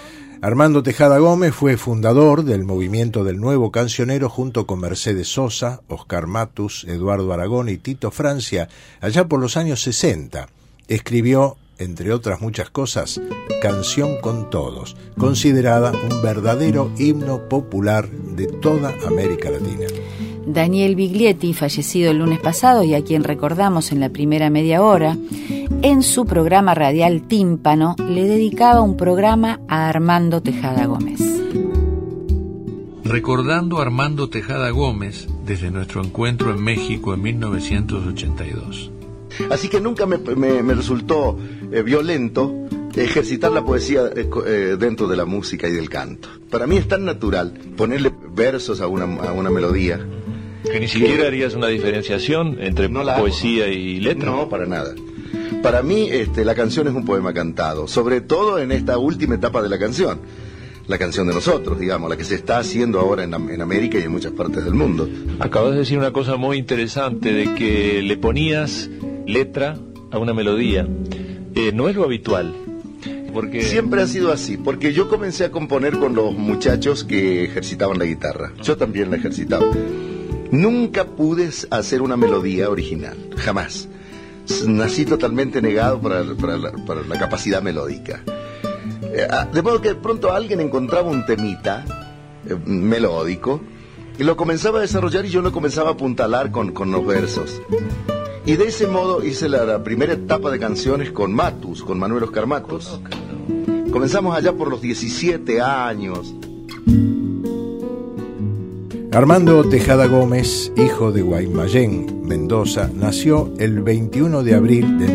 Armando Tejada Gómez fue fundador del movimiento del Nuevo Cancionero junto con Mercedes Sosa, Oscar Matus, Eduardo Aragón y Tito Francia, allá por los años 60. Escribió, entre otras muchas cosas, Canción con Todos, considerada un verdadero himno popular de toda América Latina. Daniel Biglietti, fallecido el lunes pasado y a quien recordamos en la primera media hora, en su programa radial Tímpano le dedicaba un programa a Armando Tejada Gómez. Recordando a Armando Tejada Gómez desde nuestro encuentro en México en 1982. Así que nunca me resultó violento ejercitar la poesía dentro de la música y del canto. Para mí es tan natural ponerle versos a una melodía. Que ni siquiera harías una diferenciación entre poesía y letra. No, para nada. Para mí la canción es un poema cantado, sobre todo en esta última etapa de la canción. La canción de nosotros, digamos, la que se está haciendo ahora en América y en muchas partes del mundo. Acabas de decir una cosa muy interesante, de que le ponías letra a una melodía. No es lo habitual. Porque... Siempre ha sido así, porque yo comencé a componer con los muchachos que ejercitaban la guitarra. Yo también la ejercitaba. Nunca pude hacer una melodía original, jamás. Nací totalmente negado para la capacidad melódica. De modo que de pronto alguien encontraba un temita melódico y lo comenzaba a desarrollar y yo lo comenzaba a apuntalar con los versos. Y de ese modo hice la primera etapa de canciones con Matus, con Manuel Oscar Matus. Comenzamos allá por los 17 años. Armando Tejada Gómez, hijo de Guaymallén, Mendoza, nació el 21 de abril de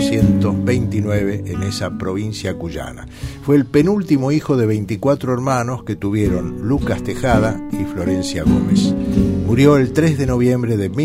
1929 en esa provincia cuyana. Fue el penúltimo hijo de 24 hermanos que tuvieron Lucas Tejada y Florencia Gómez. Murió el 3 de noviembre de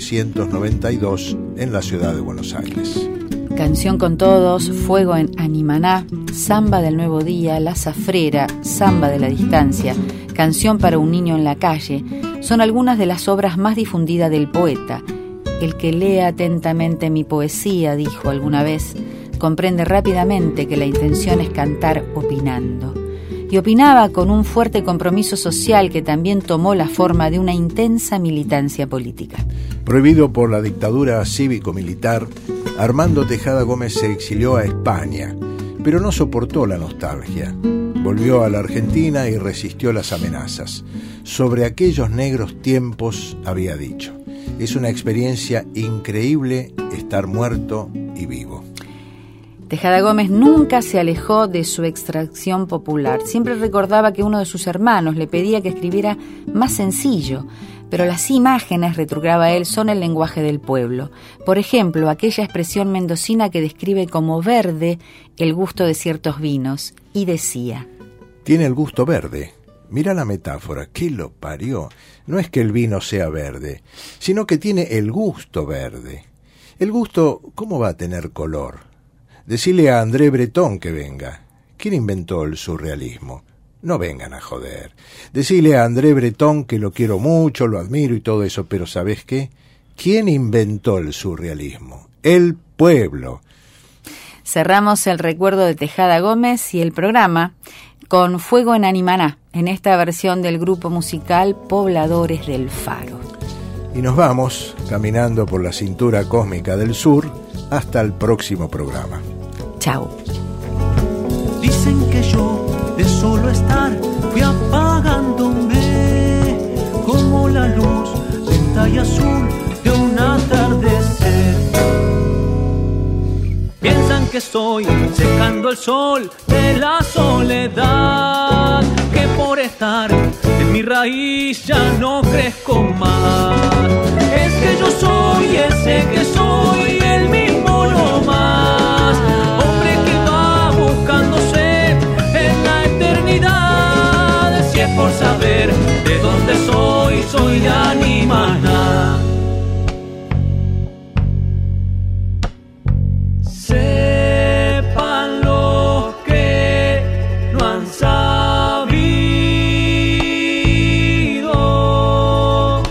1992 en la ciudad de Buenos Aires. Canción con Todos, Fuego en Animaná, Samba del Nuevo Día, La Zafrera, Samba de la Distancia, Canción para un niño en la calle, son algunas de las obras más difundidas del poeta. El que lea atentamente mi poesía, dijo alguna vez, comprende rápidamente que la intención es cantar opinando. Y opinaba con un fuerte compromiso social que también tomó la forma de una intensa militancia política. Prohibido por la dictadura cívico-militar, Armando Tejada Gómez se exilió a España, pero no soportó la nostalgia. Volvió a la Argentina y resistió las amenazas. Sobre aquellos negros tiempos había dicho: es una experiencia increíble estar muerto y vivo. Tejada Gómez nunca se alejó de su extracción popular. Siempre recordaba que uno de sus hermanos le pedía que escribiera más sencillo, pero las imágenes, retrograba él, son el lenguaje del pueblo. Por ejemplo, aquella expresión mendocina que describe como verde el gusto de ciertos vinos, y decía: tiene el gusto verde. Mira la metáfora, ¿qué lo parió? No es que el vino sea verde, sino que tiene el gusto verde. El gusto, ¿cómo va a tener color? Decile a André Breton que venga. ¿Quién inventó el surrealismo? No vengan a joder. Decile a André Breton que lo quiero mucho, lo admiro y todo eso, pero ¿sabés qué? ¿Quién inventó el surrealismo? El pueblo. Cerramos el recuerdo de Tejada Gómez y el programa con Fuego en Animaná, en esta versión del grupo musical Pobladores del Faro. Y nos vamos caminando por la cintura cósmica del sur hasta el próximo programa. Chao. Dicen que yo de solo estar fui apagándome como la luz lenta y azul de un atardecer. Piensan que estoy secando el sol de la soledad, que por estar en mi raíz ya no crezco más. Es que yo soy ese que soy, el mismo no más, hombre que va buscándose en la eternidad. Si es por saber de dónde soy de Animaná. Sepan los que no han sabido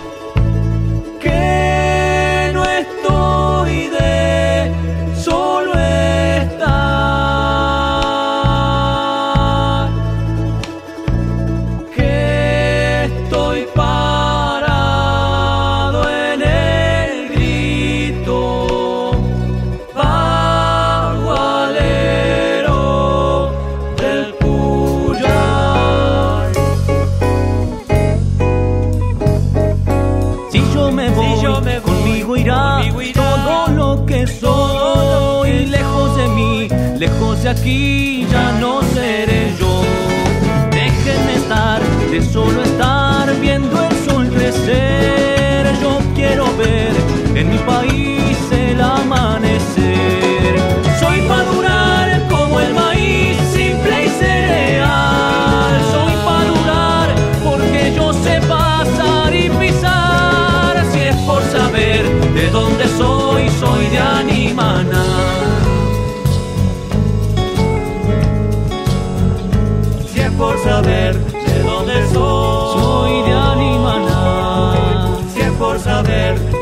que no estoy de solo estar. Si yo me voy, conmigo irá todo lo que soy. Lejos de mí, lejos de aquí, ya no seré yo. Déjenme estar, de solo estar viendo el sol crecer. Yo quiero ver en mi país el amanecer. Soy pa' durar como el maíz, simple y cereal. Soy pa' durar porque yo sé pasar y pisar. Si es por saber de dónde soy, soy de Animaná. Si es por saber de dónde soy, soy de Animaná. Si es por saber